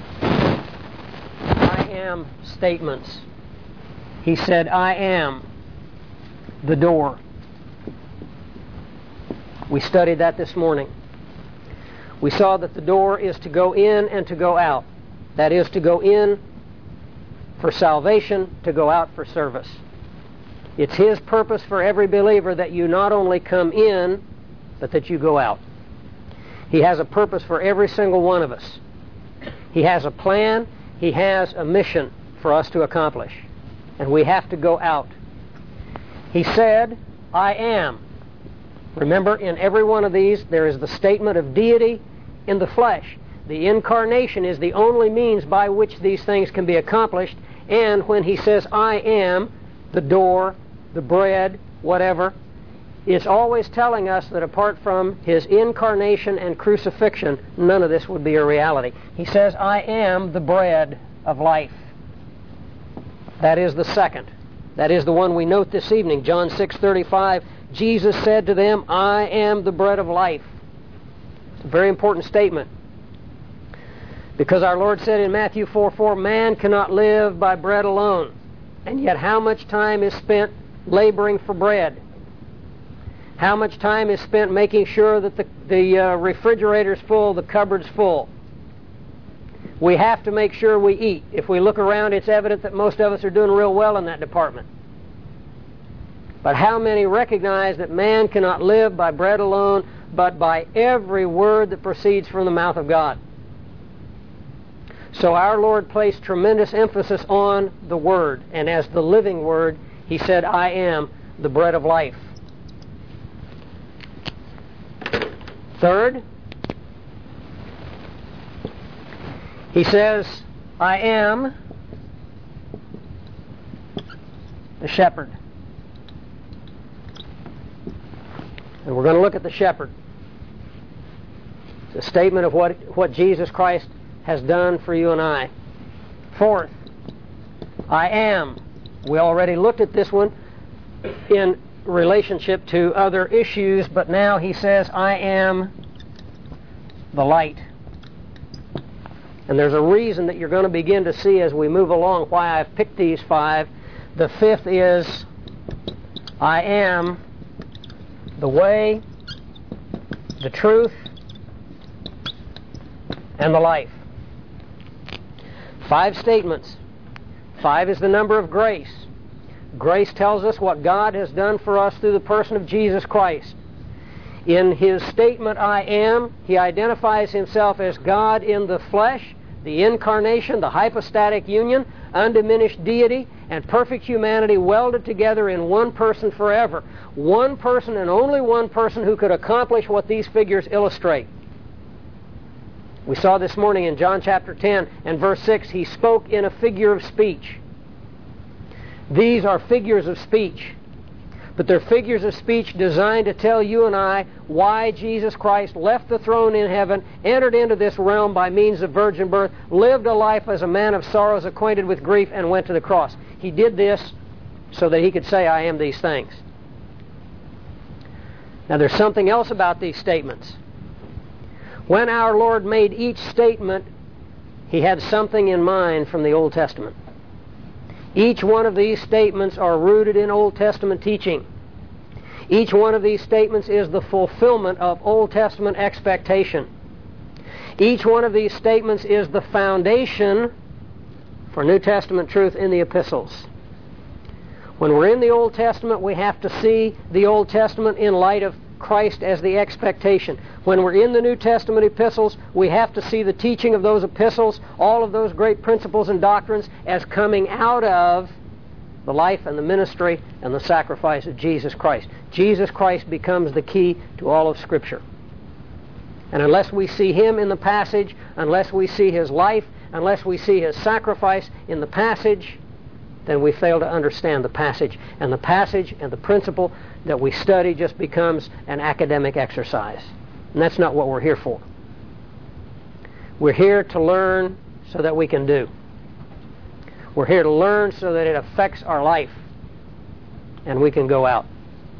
I am statements. He said, "I am the door." We studied that this morning. We saw that the door is to go in and to go out. That is, to go in for salvation, to go out for service. It's His purpose for every believer that you not only come in, but that you go out. He has a purpose for every single one of us. He has a plan. He has a mission for us to accomplish. And we have to go out. He said, I am. Remember, in every one of these, there is the statement of deity in the flesh. The incarnation is the only means by which these things can be accomplished. And when He says, I am, the door, the bread, whatever, it's always telling us that apart from His incarnation and crucifixion, none of this would be a reality. He says, I am the bread of life. That is the second. That is the one we note this evening. John six thirty-five, Jesus said to them, I am the bread of life. It's a very important statement. Because our Lord said in Matthew four four, man cannot live by bread alone. And yet how much time is spent laboring for bread? How much time is spent making sure that the, the uh, refrigerator's full, the cupboard's full? We have to make sure we eat. If we look around, it's evident that most of us are doing real well in that department. But how many recognize that man cannot live by bread alone, but by every word that proceeds from the mouth of God? So our Lord placed tremendous emphasis on the Word, and as the living Word, He said, I am the bread of life. Third, He says, I am the shepherd. And we're going to look at the shepherd. It's a statement of what, what Jesus Christ has done for you and I. Fourth, I am. We already looked at this one in relationship to other issues, but now He says, I am the light. And there's a reason that you're going to begin to see as we move along why I've picked these five. The fifth is, I am the way, the truth, and the life. Five statements. Five is the number of grace. Grace tells us what God has done for us through the person of Jesus Christ. In His statement, I am, He identifies Himself as God in the flesh, the incarnation, the hypostatic union, undiminished deity, and perfect humanity welded together in one person forever. One person and only one person who could accomplish what these figures illustrate. We saw this morning in John chapter ten and verse six, He spoke in a figure of speech. These are figures of speech. But they're figures of speech designed to tell you and I why Jesus Christ left the throne in heaven, entered into this realm by means of virgin birth, lived a life as a man of sorrows, acquainted with grief, and went to the cross. He did this so that He could say, I am these things. Now there's something else about these statements. When our Lord made each statement, He had something in mind from the Old Testament. Each one of these statements are rooted in Old Testament teaching. Each one of these statements is the fulfillment of Old Testament expectation. Each one of these statements is the foundation for New Testament truth in the epistles. When we're in the Old Testament, we have to see the Old Testament in light of Christ as the expectation. When we're in the New Testament epistles, we have to see the teaching of those epistles, all of those great principles and doctrines, as coming out of the life and the ministry and the sacrifice of Jesus Christ. Jesus Christ becomes the key to all of Scripture. And unless we see Him in the passage, unless we see His life, unless we see His sacrifice in the passage, then we fail to understand the passage. And the passage and the principle that we study just becomes an academic exercise. And that's not what we're here for. We're here to learn so that we can do. We're here to learn so that it affects our life and we can go out.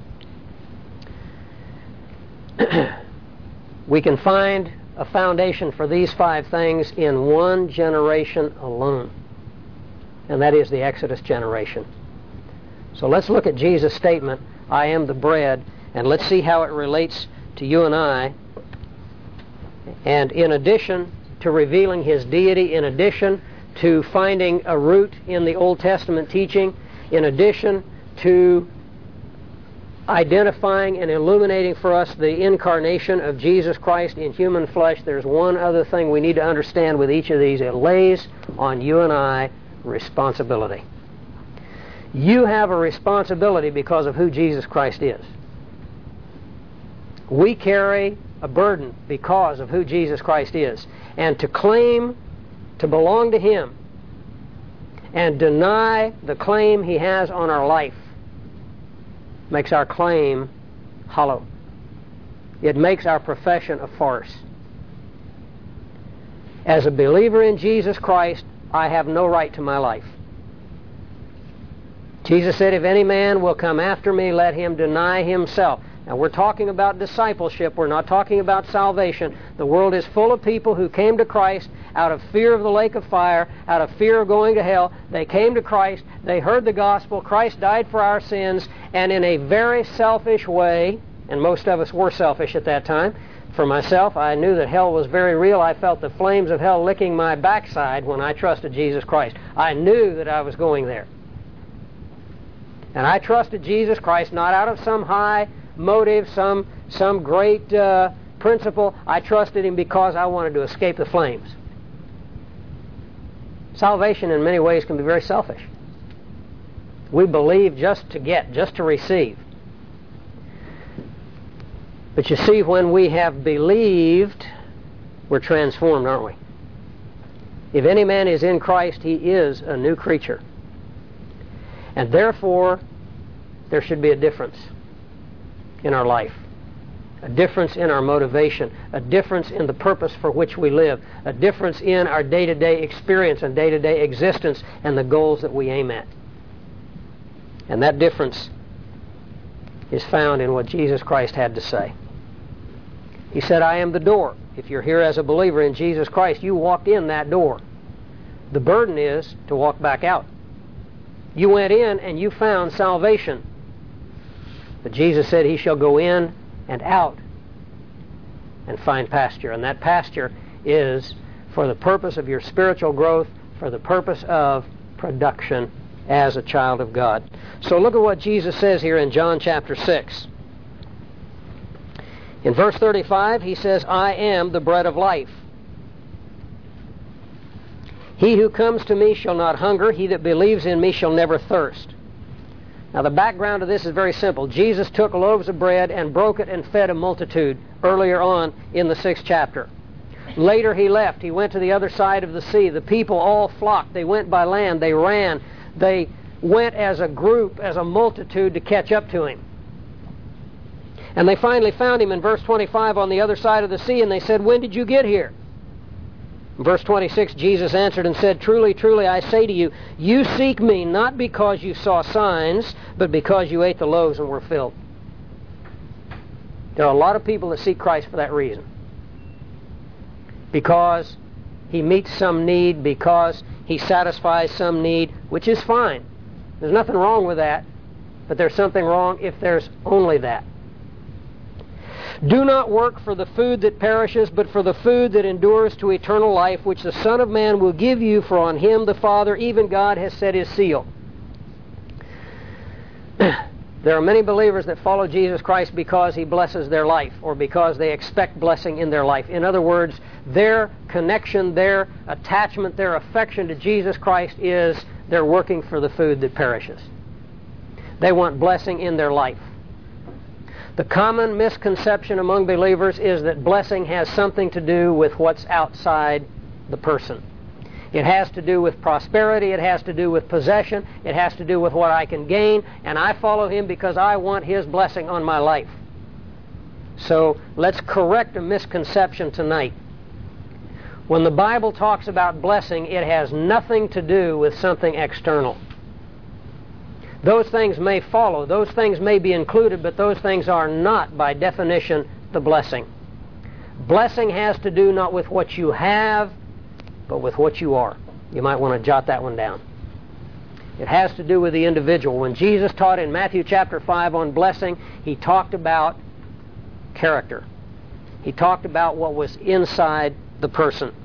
We can find a foundation for these five things in one generation alone, and that is the Exodus generation. So let's look at Jesus' statement, I am the bread, and let's see how it relates to you and I And in addition to revealing His deity, in addition to finding a root in the Old Testament teaching, in addition to identifying and illuminating for us the incarnation of Jesus Christ in human flesh, there's one other thing we need to understand with each of these. It lays on you and I responsibility. You have a responsibility because of who Jesus Christ is. We carry a burden because of who Jesus Christ is. And to claim to belong to Him and deny the claim He has on our life makes our claim hollow. It makes our profession a farce. As a believer in Jesus Christ, I have no right to my life. Jesus said, if any man will come after me, let him deny himself. Now, we're talking about discipleship. We're not talking about salvation. The world is full of people who came to Christ out of fear of the lake of fire, out of fear of going to hell. They came to Christ. They heard the gospel. Christ died for our sins. And in a very selfish way, and most of us were selfish at that time. For myself, I knew that hell was very real. I felt the flames of hell licking my backside when I trusted Jesus Christ. I knew that I was going there. And I trusted Jesus Christ not out of some high motive, some some great uh, principle. I trusted Him because I wanted to escape the flames. Salvation in many ways can be very selfish. We believe just to get, just to receive. But you see, when we have believed, we're transformed, aren't we? If any man is in Christ, he is a new creature. And therefore, there should be a difference in our life, a difference in our motivation, a difference in the purpose for which we live, a difference in our day-to-day experience and day-to-day existence and the goals that we aim at. And that difference is found in what Jesus Christ had to say. He said, I am the door. If you're here as a believer in Jesus Christ, you walked in that door. The burden is to walk back out. You went in and you found salvation. But Jesus said He shall go in and out and find pasture. And that pasture is for the purpose of your spiritual growth, for the purpose of production as a child of God. So look at what Jesus says here in John chapter six. In verse thirty-five, He says, I am the bread of life. He who comes to me shall not hunger. He that believes in me shall never thirst. Now, the background of this is very simple. Jesus took loaves of bread and broke it and fed a multitude earlier on in the sixth chapter. Later He left. He went to the other side of the sea. The people all flocked. They went by land. They ran. They went as a group, as a multitude to catch up to Him. And they finally found Him in verse twenty-five on the other side of the sea, and they said, when did you get here? In verse twenty-six, Jesus answered and said, truly, truly, I say to you, you seek me not because you saw signs, but because you ate the loaves and were filled. There are a lot of people that seek Christ for that reason. Because He meets some need, because He satisfies some need, which is fine. There's nothing wrong with that, but there's something wrong if there's only that. Do not work for the food that perishes, but for the food that endures to eternal life, which the Son of Man will give you, for on Him the Father, even God, has set His seal. There are many believers that follow Jesus Christ because He blesses their life, or because they expect blessing in their life. In other words, their connection, their attachment, their affection to Jesus Christ is they're working for the food that perishes. They want blessing in their life. The common misconception among believers is that blessing has something to do with what's outside the person. It has to do with prosperity. It has to do with possession. It has to do with what I can gain. And I follow Him because I want His blessing on my life. So let's correct a misconception tonight. When the Bible talks about blessing, it has nothing to do with something external. Those things may follow, those things may be included, but those things are not, by definition, the blessing. Blessing has to do not with what you have, but with what you are. You might want to jot that one down. It has to do with the individual. When Jesus taught in Matthew chapter five on blessing, He talked about character. He talked about what was inside the person.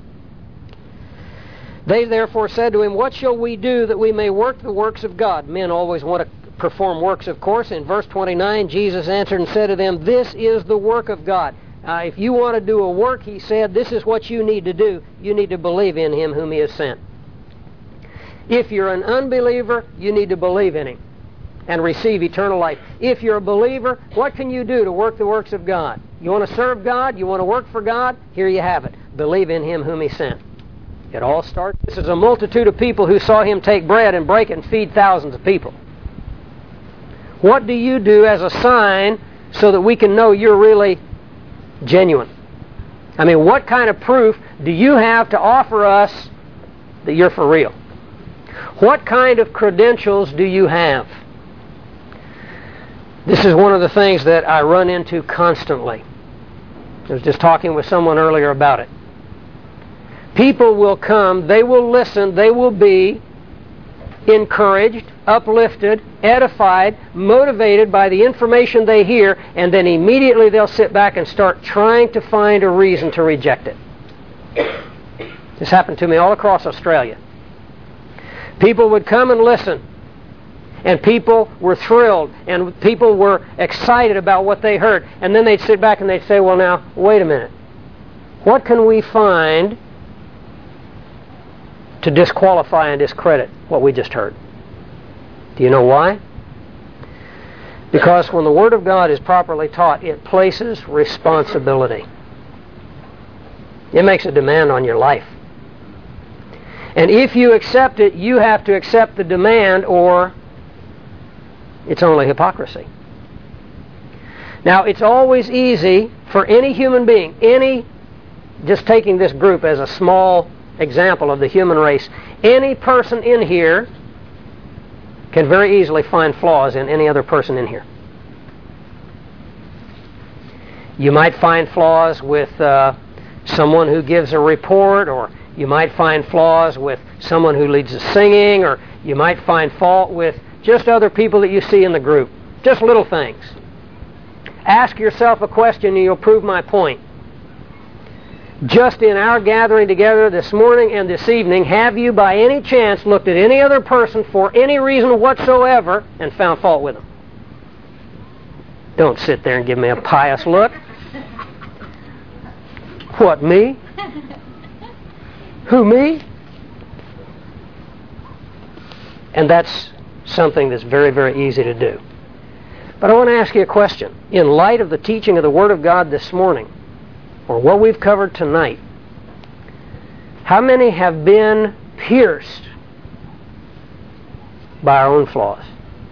They therefore said to him, "What shall we do that we may work the works of God?" Men always want to perform works, of course. In verse twenty-nine, Jesus answered and said to them, "This is the work of God." Uh, if you want to do a work, he said, this is what you need to do. You need to believe in him whom he has sent. If you're an unbeliever, you need to believe in him and receive eternal life. If you're a believer, what can you do to work the works of God? You want to serve God? You want to work for God? Here you have it. Believe in him whom he sent. It all starts. This is a multitude of people who saw him take bread and break it and feed thousands of people. What do you do as a sign so that we can know you're really genuine? I mean, what kind of proof do you have to offer us that you're for real? What kind of credentials do you have? This is one of the things that I run into constantly. I was just talking with someone earlier about it. People will come, they will listen, they will be encouraged, uplifted, edified, motivated by the information they hear, and then immediately they'll sit back and start trying to find a reason to reject it. This happened to me all across Australia. People would come and listen, and people were thrilled, and people were excited about what they heard, and then they'd sit back and they'd say, well now, wait a minute. What can we find to disqualify and discredit what we just heard? Do you know why? Because when the Word of God is properly taught, it places responsibility. It makes a demand on your life. And if you accept it, you have to accept the demand, or it's only hypocrisy. Now, it's always easy for any human being, any, just taking this group as a small example of the human race, any person in here can very easily find flaws in any other person in here. You might find flaws with uh, someone who gives a report, or you might find flaws with someone who leads the singing, or you might find fault with just other people that you see in the group. Just little things. Ask yourself a question and you'll prove my point. Just in our gathering together this morning and this evening, have you by any chance looked at any other person for any reason whatsoever and found fault with them? Don't sit there and give me a pious look. What, me? Who, me? And that's something that's very, very easy to do. But I want to ask you a question. In light of the teaching of the Word of God this morning, or what we've covered tonight, how many have been pierced by our own flaws?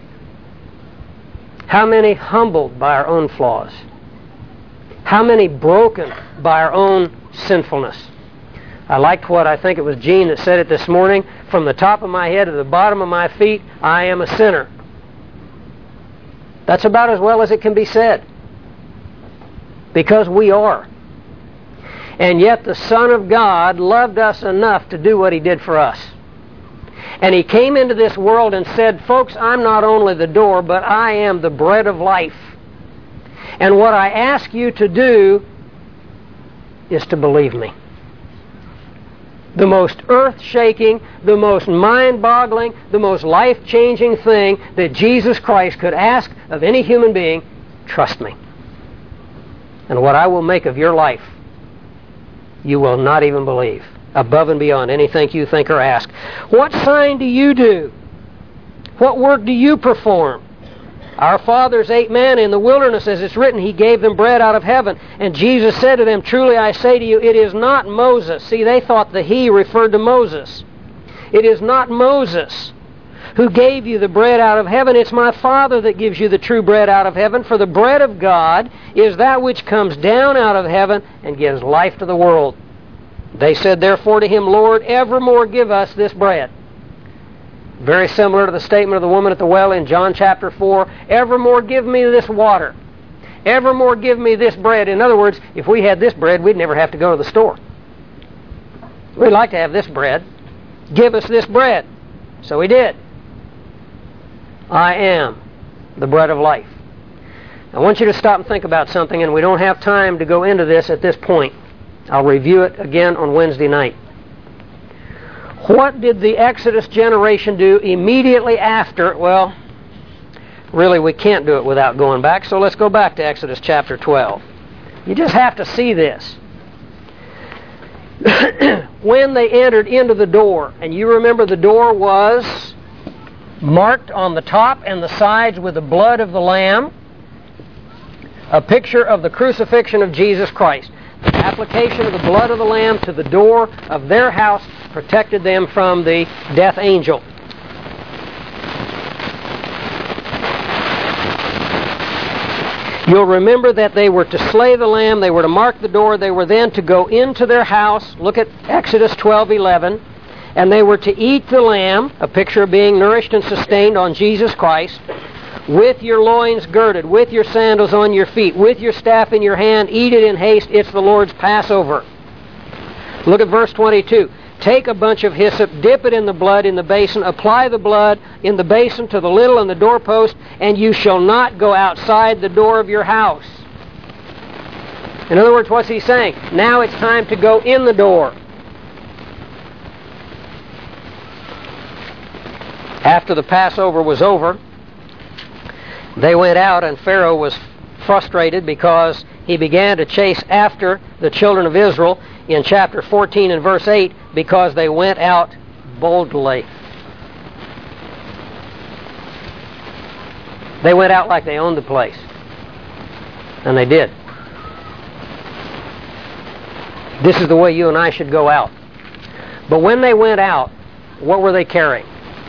How many humbled by our own flaws? How many broken by our own sinfulness? I liked what I think it was Gene that said it this morning. From the top of my head to the bottom of my feet, I am a sinner. That's about as well as it can be said. Because we are. And yet the Son of God loved us enough to do what He did for us. And He came into this world and said, folks, I'm not only the door, but I am the bread of life. And what I ask you to do is to believe me. The most earth-shaking, the most mind-boggling, the most life-changing thing that Jesus Christ could ask of any human being, trust me. And what I will make of your life, you will not even believe, above and beyond anything you think or ask. What sign do you do? What work do you perform? Our fathers ate manna in the wilderness, as it's written, He gave them bread out of heaven. And Jesus said to them, truly I say to you, it is not Moses. See, they thought the He referred to Moses. It is not Moses who gave you the bread out of heaven. It's my Father that gives you the true bread out of heaven. For the bread of God is that which comes down out of heaven and gives life to the world. They said therefore to Him, Lord, evermore give us this bread. Very similar to the statement of the woman at the well in John chapter four. Evermore give me this water. Evermore give me this bread. In other words, if we had this bread, we'd never have to go to the store. We'd like to have this bread. Give us this bread. So He did. I am the bread of life. I want you to stop and think about something, and we don't have time to go into this at this point. I'll review it again on Wednesday night. What did the Exodus generation do immediately after? Well, really, we can't do it without going back, so let's go back to Exodus chapter twelve. You just have to see this. When they entered into the door, and you remember the door was marked on the top and the sides with the blood of the Lamb, a picture of the crucifixion of Jesus Christ. The application of the blood of the Lamb to the door of their house protected them from the death angel. You'll remember that they were to slay the lamb, they were to mark the door, they were then to go into their house, look at Exodus twelve eleven, and they were to eat the lamb, a picture of being nourished and sustained on Jesus Christ, with your loins girded, with your sandals on your feet, with your staff in your hand, eat it in haste, it's the Lord's Passover. Look at verse twenty-two. Take a bunch of hyssop, dip it in the blood in the basin, apply the blood in the basin to the lintel and the doorpost, and you shall not go outside the door of your house. In other words, what's he saying? Now it's time to go in the door. After the Passover was over, they went out, and Pharaoh was frustrated because he began to chase after the children of Israel in chapter fourteen and verse eight because they went out boldly. They went out like they owned the place. And they did. This is the way you and I should go out. But when they went out, what were they carrying?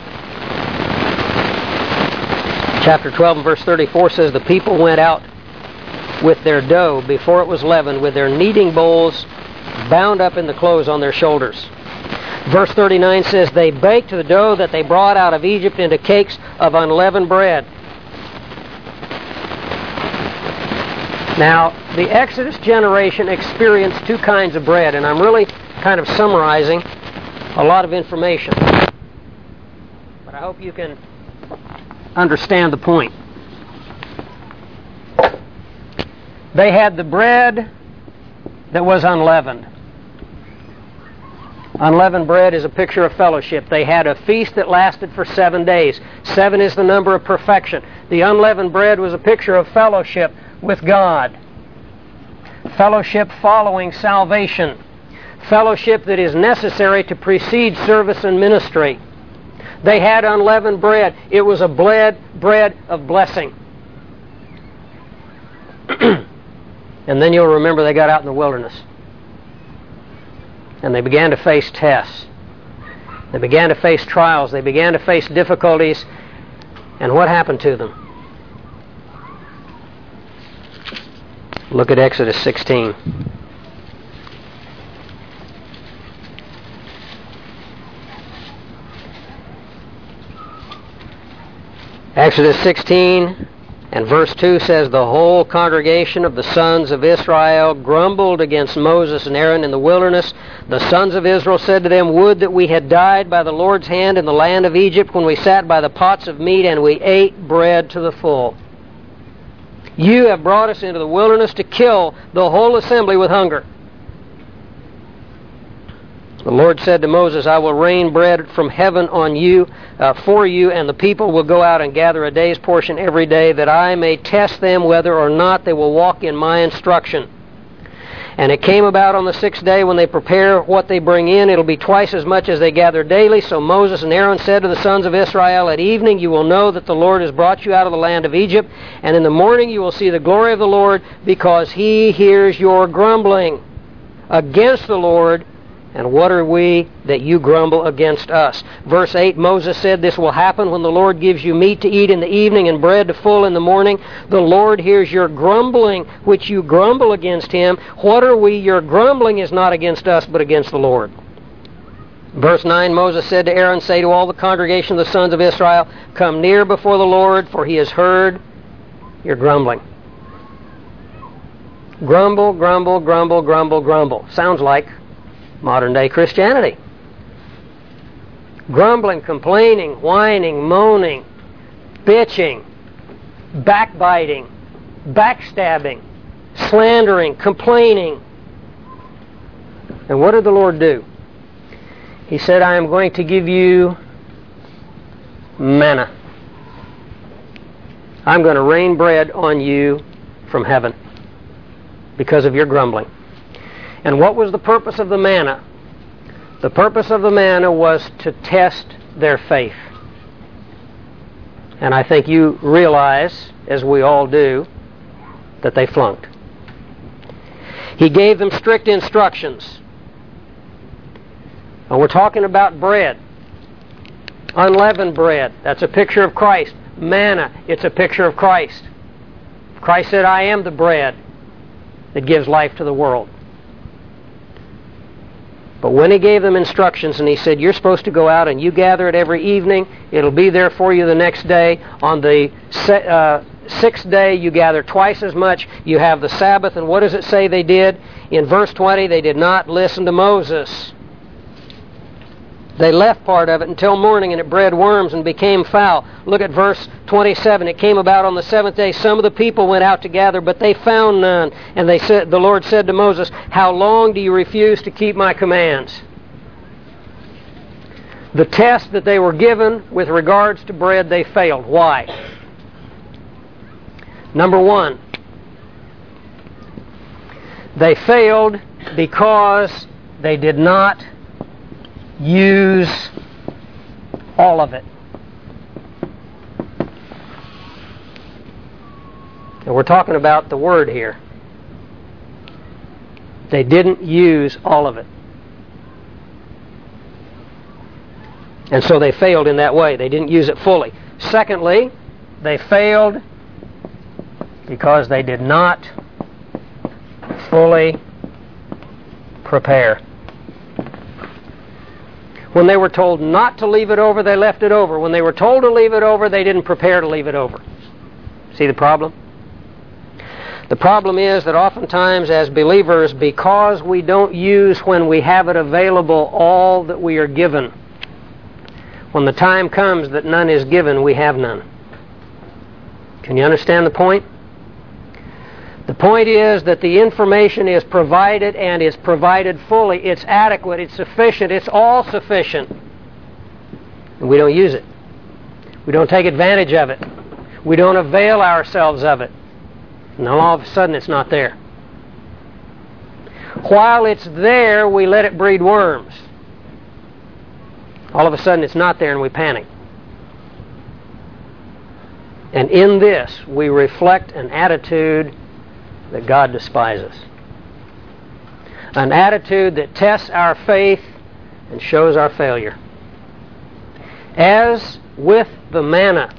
Chapter twelve and verse thirty-four says, the people went out with their dough before it was leavened, with their kneading bowls bound up in the clothes on their shoulders. Verse thirty-nine says, they baked the dough that they brought out of Egypt into cakes of unleavened bread. Now, the Exodus generation experienced two kinds of bread, and I'm really kind of summarizing a lot of information. But I hope you can understand the point. They had the bread that was unleavened. Unleavened bread is a picture of fellowship. They had a feast that lasted for seven days. Seven is the number of perfection. The unleavened bread was a picture of fellowship with God. Fellowship following salvation. Fellowship that is necessary to precede service and ministry. They had unleavened bread. It was a bread, bread of blessing. And then you'll remember they got out in the wilderness. And they began to face tests. They began to face trials. They began to face difficulties. And what happened to them? Look at Exodus sixteen. Exodus sixteen and verse two says, the whole congregation of the sons of Israel grumbled against Moses and Aaron in the wilderness. The sons of Israel said to them, would that we had died by the Lord's hand in the land of Egypt when we sat by the pots of meat and we ate bread to the full. You have brought us into the wilderness to kill the whole assembly with hunger. The Lord said to Moses, I will rain bread from heaven on you, uh, for you, and the people will go out and gather a day's portion every day, that I may test them whether or not they will walk in my instruction. And it came about on the sixth day, when they prepare what they bring in, it'll be twice as much as they gather daily. So Moses and Aaron said to the sons of Israel, at evening you will know that the Lord has brought you out of the land of Egypt, and in the morning you will see the glory of the Lord, because he hears your grumbling against the Lord. And what are we that you grumble against us? Verse eight, Moses said, this will happen when the Lord gives you meat to eat in the evening and bread to full in the morning. The Lord hears your grumbling, which you grumble against him. What are we? Your grumbling is not against us, but against the Lord. Verse nine, Moses said to Aaron, say to all the congregation of the sons of Israel, come near before the Lord, for he has heard your grumbling. Grumble, grumble, grumble, grumble, grumble. Sounds like modern day Christianity. Grumbling, complaining, whining, moaning, bitching, backbiting, backstabbing, slandering, complaining. And what did the Lord do? He said, I am going to give you manna. I'm going to rain bread on you from heaven because of your grumbling. And what was the purpose of the manna? The purpose of the manna was to test their faith. And I think you realize, as we all do, that they flunked. He gave them strict instructions. And we're talking about bread. Unleavened bread, that's a picture of Christ. Manna, it's a picture of Christ. Christ said, I am the bread that gives life to the world. But when He gave them instructions and He said, you're supposed to go out and you gather it every evening, it'll be there for you the next day. On the se- uh, sixth day, you gather twice as much. You have the Sabbath, and what does it say they did? In verse twenty, they did not listen to Moses. They left part of it until morning, and it bred worms and became foul. Look at verse twenty-seven. It came about on the seventh day. Some of the people went out to gather, but they found none. And they said, the Lord said to Moses, how long do you refuse to keep my commands? The test that they were given with regards to bread, they failed. Why? Number one, they failed because they did not use all of it. And we're talking about the Word here. They didn't use all of it. And so they failed in that way. They didn't use it fully. Secondly, they failed because they did not fully prepare. When they were told not to leave it over, they left it over. When they were told to leave it over, they didn't prepare to leave it over. See the problem? The problem is that oftentimes as believers, because we don't use when we have it available all that we are given, when the time comes that none is given, we have none. Can you understand the point? The point is that the information is provided and is provided fully. It's adequate, it's sufficient, it's all sufficient. And we don't use it. We don't take advantage of it. We don't avail ourselves of it. And then all of a sudden it's not there. While it's there, we let it breed worms. All of a sudden it's not there and we panic. And in this, we reflect an attitude that God despises. An attitude that tests our faith and shows our failure. As with the manna,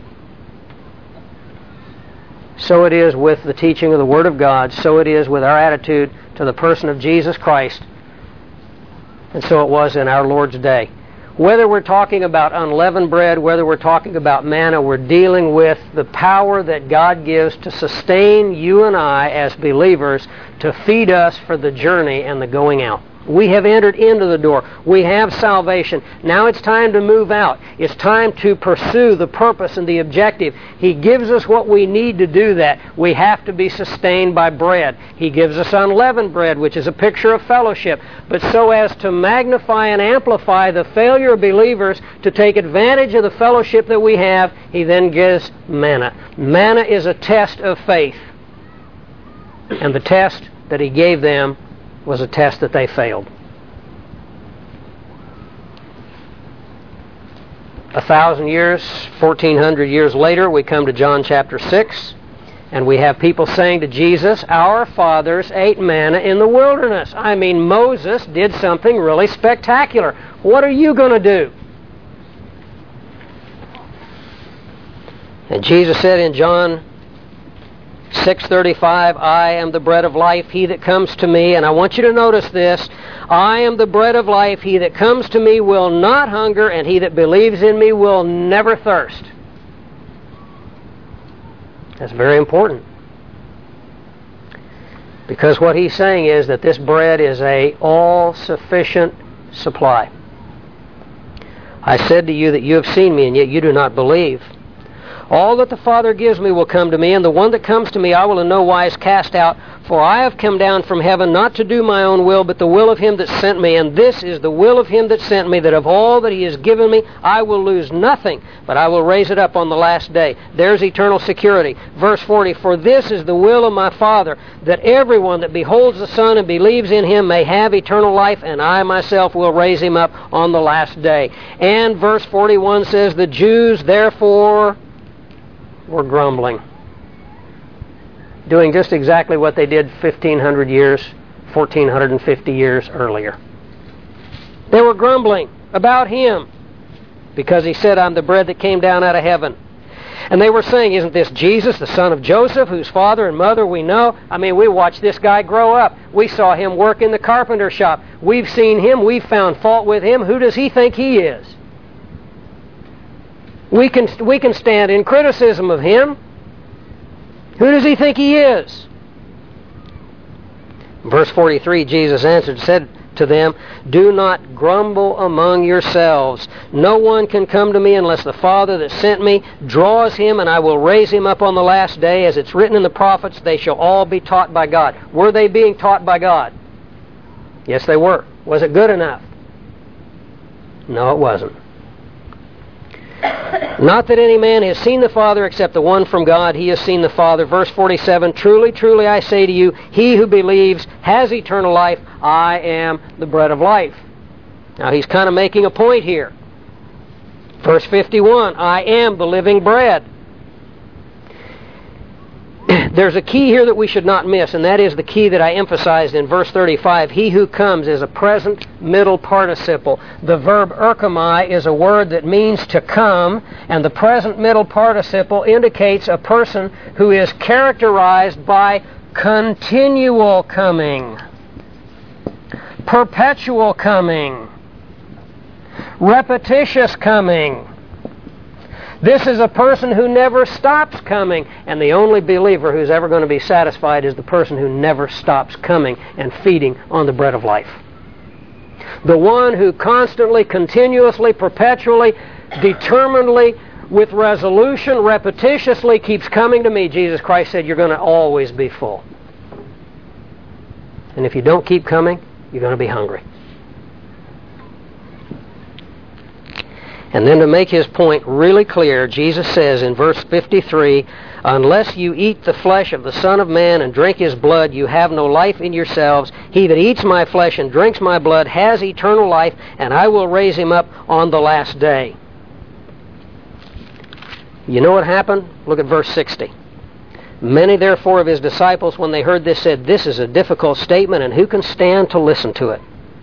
so it is with the teaching of the Word of God, so it is with our attitude to the person of Jesus Christ, and so it was in our Lord's day. Whether we're talking about unleavened bread, whether we're talking about manna, we're dealing with the power that God gives to sustain you and I as believers, to feed us for the journey and the going out. We have entered into the door. We have salvation. Now it's time to move out. It's time to pursue the purpose and the objective. He gives us what we need to do that. We have to be sustained by bread. He gives us unleavened bread, which is a picture of fellowship. But so as to magnify and amplify the failure of believers to take advantage of the fellowship that we have, He then gives manna. Manna is a test of faith. And the test that He gave them was a test that they failed. A thousand years, fourteen hundred years later, we come to John chapter six, and we have people saying to Jesus, our fathers ate manna in the wilderness. I mean, Moses did something really spectacular. What are you going to do? And Jesus said in John six thirty-five, I am the bread of life, he that comes to me, and I want you to notice this, I am the bread of life, he that comes to me will not hunger, and he that believes in me will never thirst. That's very important. Because what he's saying is that this bread is a all-sufficient supply. I said to you that you have seen me, and yet you do not believe. All that the Father gives me will come to me, and the one that comes to me I will in no wise cast out. For I have come down from heaven not to do my own will, but the will of him that sent me. And this is the will of him that sent me, that of all that he has given me I will lose nothing, but I will raise it up on the last day. There's eternal security. Verse forty, for this is the will of my Father, that everyone that beholds the Son and believes in him may have eternal life, and I myself will raise him up on the last day. And verse forty-one says, the Jews therefore were grumbling, doing just exactly what they did fifteen hundred years, fourteen fifty years earlier. They were grumbling about him because he said, I'm the bread that came down out of heaven. And they were saying, isn't this Jesus, the son of Joseph, whose father and mother we know? I mean, we watched this guy grow up. We saw him work in the carpenter shop. We've seen him. We've found fault with him. Who does he think he is? We can, we can stand in criticism of him. Who does he think he is? Verse forty-three, Jesus answered, said to them, do not grumble among yourselves. No one can come to me unless the Father that sent me draws him, and I will raise him up on the last day. As it's written in the prophets, they shall all be taught by God. Were they being taught by God? Yes, they were. Was it good enough? No, it wasn't. Not that any man has seen the Father except the one from God. He has seen the Father. Verse forty-seven, truly, truly, I say to you, he who believes has eternal life. I am the bread of life. Now, he's kind of making a point here. Verse fifty-one, I am the living bread. There's a key here that we should not miss, and that is the key that I emphasized in verse thirty-five. He who comes is a present middle participle. The verb erchomai is a word that means to come, and the present middle participle indicates a person who is characterized by continual coming, perpetual coming, repetitious coming. This is a person who never stops coming, and the only believer who's ever going to be satisfied is the person who never stops coming and feeding on the bread of life. The one who constantly, continuously, perpetually, determinedly, with resolution, repetitiously keeps coming to me, Jesus Christ said, you're going to always be full. And if you don't keep coming, you're going to be hungry. And then to make his point really clear, Jesus says in verse fifty-three, unless you eat the flesh of the Son of Man and drink his blood, you have no life in yourselves. He that eats my flesh and drinks my blood has eternal life, and I will raise him up on the last day. You know what happened? Look at verse sixty. Many therefore of his disciples, when they heard this, said, this is a difficult statement, and who can stand to listen to it?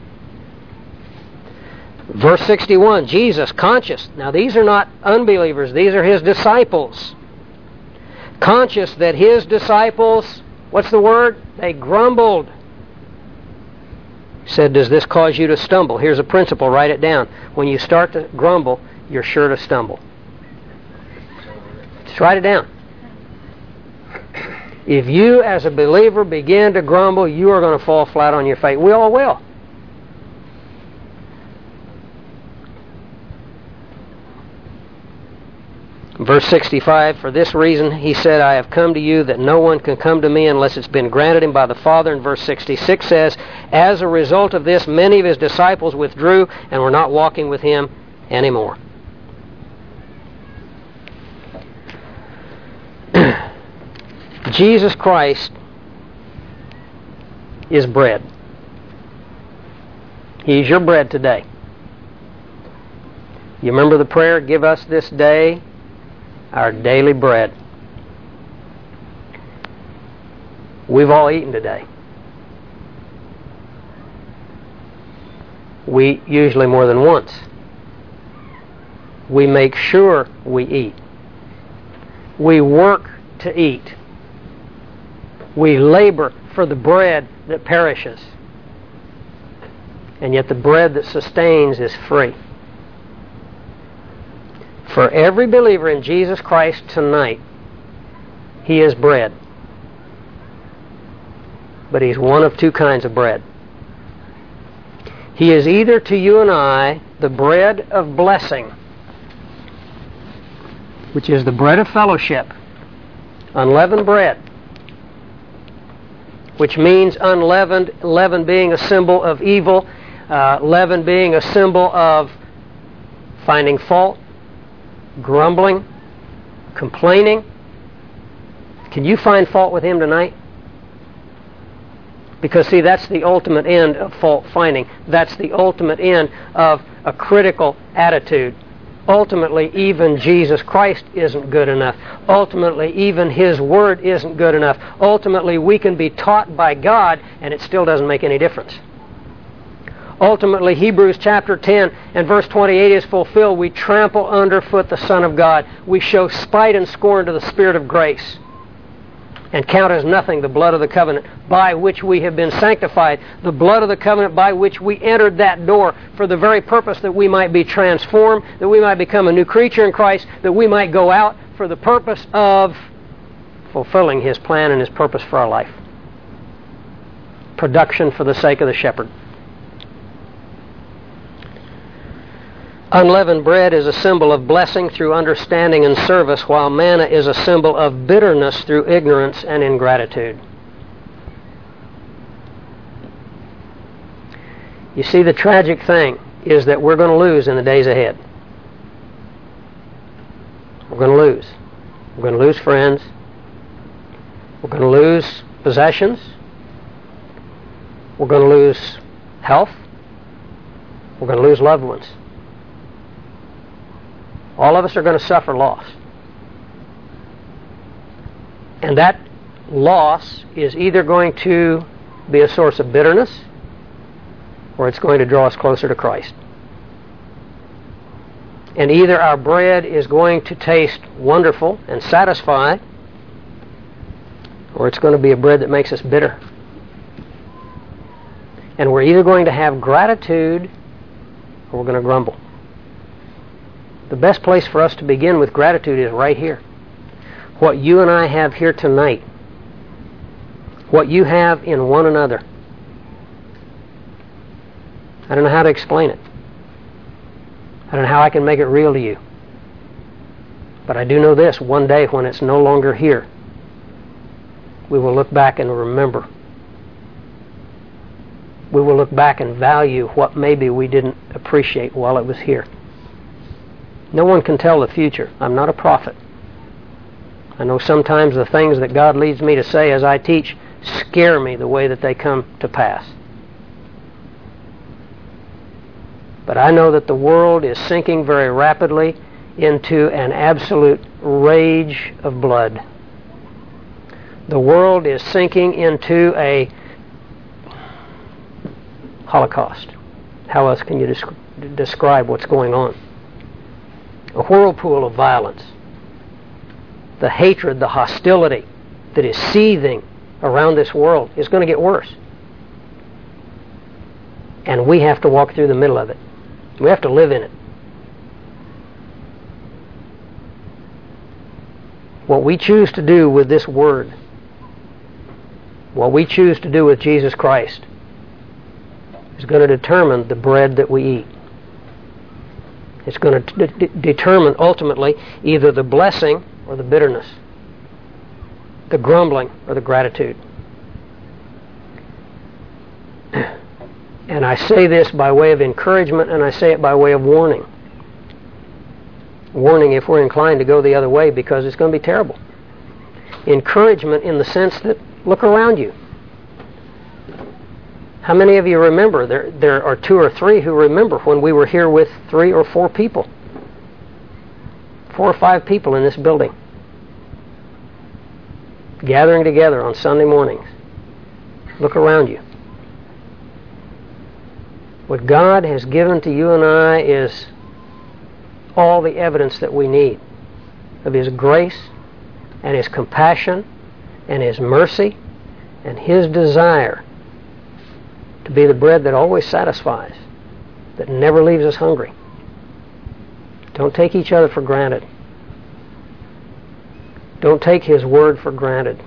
Verse sixty-one, Jesus, conscious. Now these are not unbelievers, these are his disciples. Conscious that his disciples, what's the word? They grumbled. He said, does this cause you to stumble? Here's a principle, write it down. When you start to grumble, you're sure to stumble. Just write it down. If you as a believer begin to grumble, you are going to fall flat on your face. We all will. Verse sixty-five, for this reason he said, I have come to you that no one can come to me unless it's been granted him by the Father. And verse sixty-six says, as a result of this, many of his disciples withdrew and were not walking with him anymore. Jesus Christ is bread. He's your bread today. You remember the prayer, give us this day our daily bread. We've all eaten today. We eat usually more than once. We make sure we eat. We work to eat. We labor for the bread that perishes. And yet the bread that sustains is free. For every believer in Jesus Christ tonight, he is bread. But he's one of two kinds of bread. He is either to you and I the bread of blessing, which is the bread of fellowship, unleavened bread, which means unleavened, leaven being a symbol of evil, uh, leaven being a symbol of finding fault, grumbling, complaining. Can you find fault with him tonight? Because, see, that's the ultimate end of fault finding. That's the ultimate end of a critical attitude. Ultimately, even Jesus Christ isn't good enough. Ultimately, even His Word isn't good enough. Ultimately, we can be taught by God, and it still doesn't make any difference. Ultimately, Hebrews chapter ten and verse twenty-eight is fulfilled. We trample underfoot the Son of God. We show spite and scorn to the Spirit of grace, and count as nothing the blood of the covenant by which we have been sanctified, the blood of the covenant by which we entered that door for the very purpose that we might be transformed, that we might become a new creature in Christ, that we might go out for the purpose of fulfilling His plan and His purpose for our life. Production for the sake of the shepherd. Unleavened bread is a symbol of blessing through understanding and service, while manna is a symbol of bitterness through ignorance and ingratitude. You see, the tragic thing is that we're going to lose in the days ahead. We're going to lose. We're going to lose friends. We're going to lose possessions. We're going to lose health. We're going to lose loved ones. All of us are going to suffer loss. And that loss is either going to be a source of bitterness, or it's going to draw us closer to Christ. And either our bread is going to taste wonderful and satisfy, or it's going to be a bread that makes us bitter. And we're either going to have gratitude, or we're going to grumble. The best place for us to begin with gratitude is right here. What you and I have here tonight. What you have in one another. I don't know how to explain it. I don't know how I can make it real to you. But I do know this: one day when it's no longer here, we will look back and remember. We will look back and value what maybe we didn't appreciate while it was here. No one can tell the future. I'm not a prophet. I know sometimes the things that God leads me to say as I teach scare me the way that they come to pass. But I know that the world is sinking very rapidly into an absolute rage of blood. The world is sinking into a Holocaust. How else can you desc- describe what's going on? A whirlpool of violence. The hatred, the hostility that is seething around this world is going to get worse. And we have to walk through the middle of it. We have to live in it. What we choose to do with this Word, what we choose to do with Jesus Christ, is going to determine the bread that we eat. It's going to d- d- determine ultimately either the blessing or the bitterness, the grumbling or the gratitude. And I say this by way of encouragement, and I say it by way of warning. Warning if we're inclined to go the other way, because it's going to be terrible. Encouragement in the sense that, look around you. How many of you remember? There, there are two or three who remember when we were here with three or four people. Four or five people in this building. Gathering together on Sunday mornings. Look around you. What God has given to you and I is all the evidence that we need of His grace and His compassion and His mercy and His desire to be the bread that always satisfies, that never leaves us hungry. Don't take each other for granted. Don't take His Word for granted.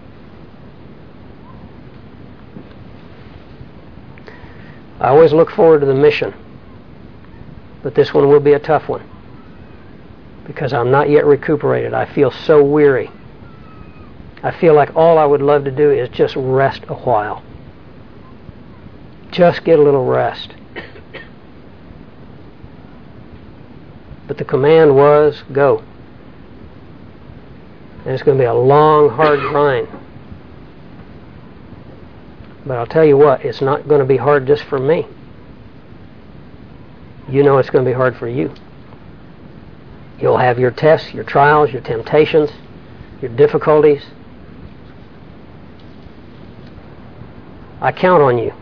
I always look forward to the mission, but this one will be a tough one. because I'm not yet recuperated. I feel so weary. I feel like all I would love to do is just rest a while. Just get a little rest. But the command was, go. And it's going to be a long, hard grind. But I'll tell you what, it's not going to be hard just for me. You know it's going to be hard for you. You'll have your tests, your trials, your temptations, your difficulties. I count on you.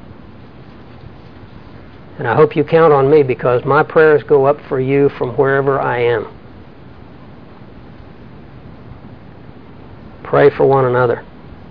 And I hope you count on me, because my prayers go up for you from wherever I am. Pray for one another.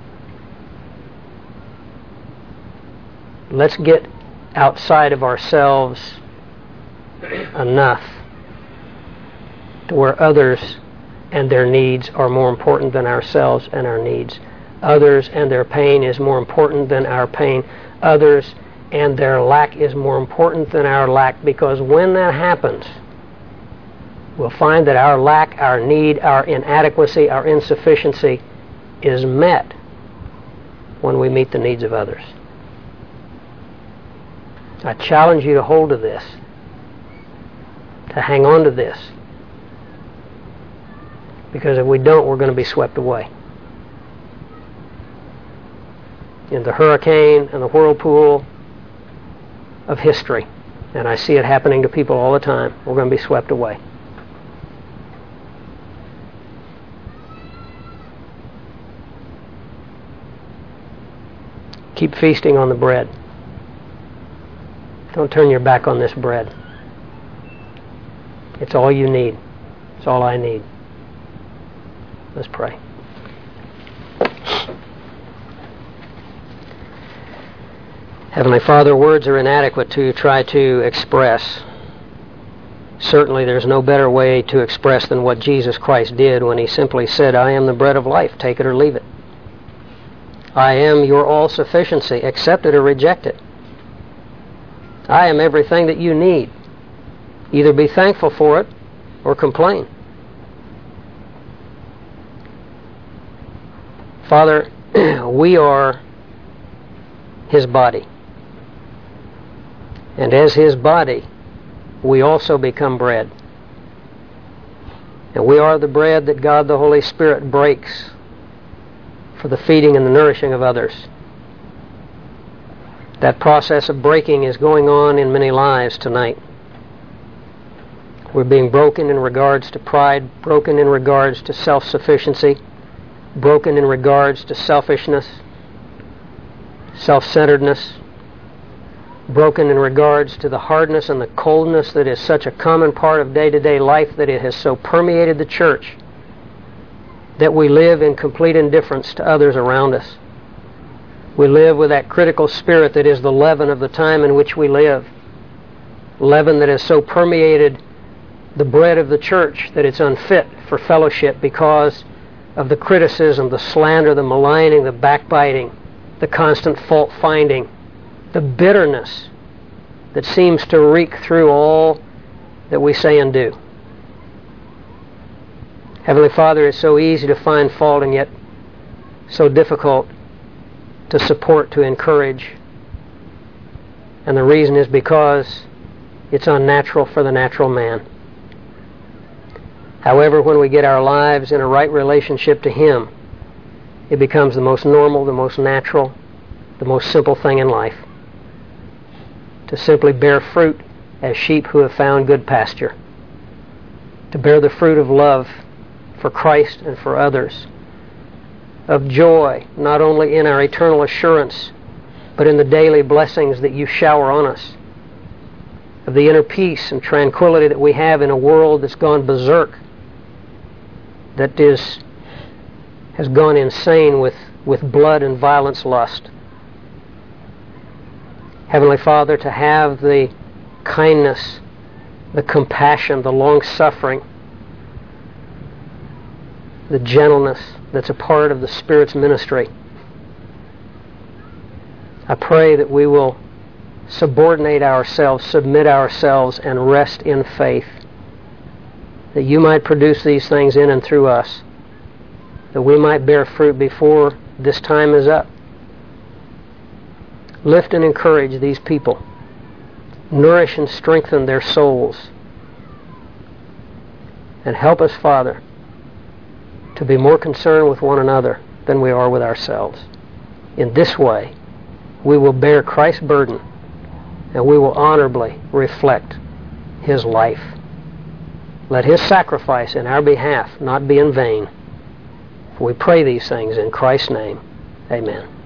Let's get outside of ourselves enough to where others and their needs are more important than ourselves and our needs. Others and their pain is more important than our pain. Others and their lack is more important than our lack, because when that happens, we'll find that our lack, our need, our inadequacy, our insufficiency is met when we meet the needs of others. I challenge you to hold to this, to hang on to this, because if we don't, we're going to be swept away in the hurricane and the whirlpool of history. And I see it happening to people all the time. We're going to be swept away. Keep feasting on the bread. Don't turn your back on this bread. It's all you need. It's all I need. Let's pray. Heavenly Father, words are inadequate to try to express. Certainly there's no better way to express than what Jesus Christ did when he simply said, I am the bread of life, take it or leave it. I am your all-sufficiency, accept it or reject it. I am everything that you need. Either be thankful for it or complain. Father, we are his body. And as his body, we also become bread. And we are the bread that God the Holy Spirit breaks for the feeding and the nourishing of others. That process of breaking is going on in many lives tonight. We're being broken in regards to pride, broken in regards to self-sufficiency, broken in regards to selfishness, self-centeredness, broken in regards to the hardness and the coldness that is such a common part of day-to-day life, that it has so permeated the church that we live in complete indifference to others around us. We live with that critical spirit that is the leaven of the time in which we live. Leaven that has so permeated the bread of the church that it's unfit for fellowship because of the criticism, the slander, the maligning, the backbiting, the constant fault-finding, the bitterness that seems to reek through all that we say and do. Heavenly Father, it's so easy to find fault and yet so difficult to support, to encourage. And the reason is because it's unnatural for the natural man. However, when we get our lives in a right relationship to him, it becomes the most normal, the most natural, the most simple thing in life. To simply bear fruit as sheep who have found good pasture. To bear the fruit of love for Christ and for others. Of joy, not only in our eternal assurance, but in the daily blessings that you shower on us. Of the inner peace and tranquility that we have in a world that's gone berserk, that is has gone insane with, with blood and violence lust. Heavenly Father, to have the kindness, the compassion, the long-suffering, the gentleness that's a part of the Spirit's ministry. I pray that we will subordinate ourselves, submit ourselves, and rest in faith that you might produce these things in and through us, that we might bear fruit before this time is up. Lift and encourage these people. Nourish and strengthen their souls. And help us, Father, to be more concerned with one another than we are with ourselves. In this way, we will bear Christ's burden, and we will honorably reflect His life. Let His sacrifice in our behalf not be in vain. For we pray these things in Christ's name. Amen.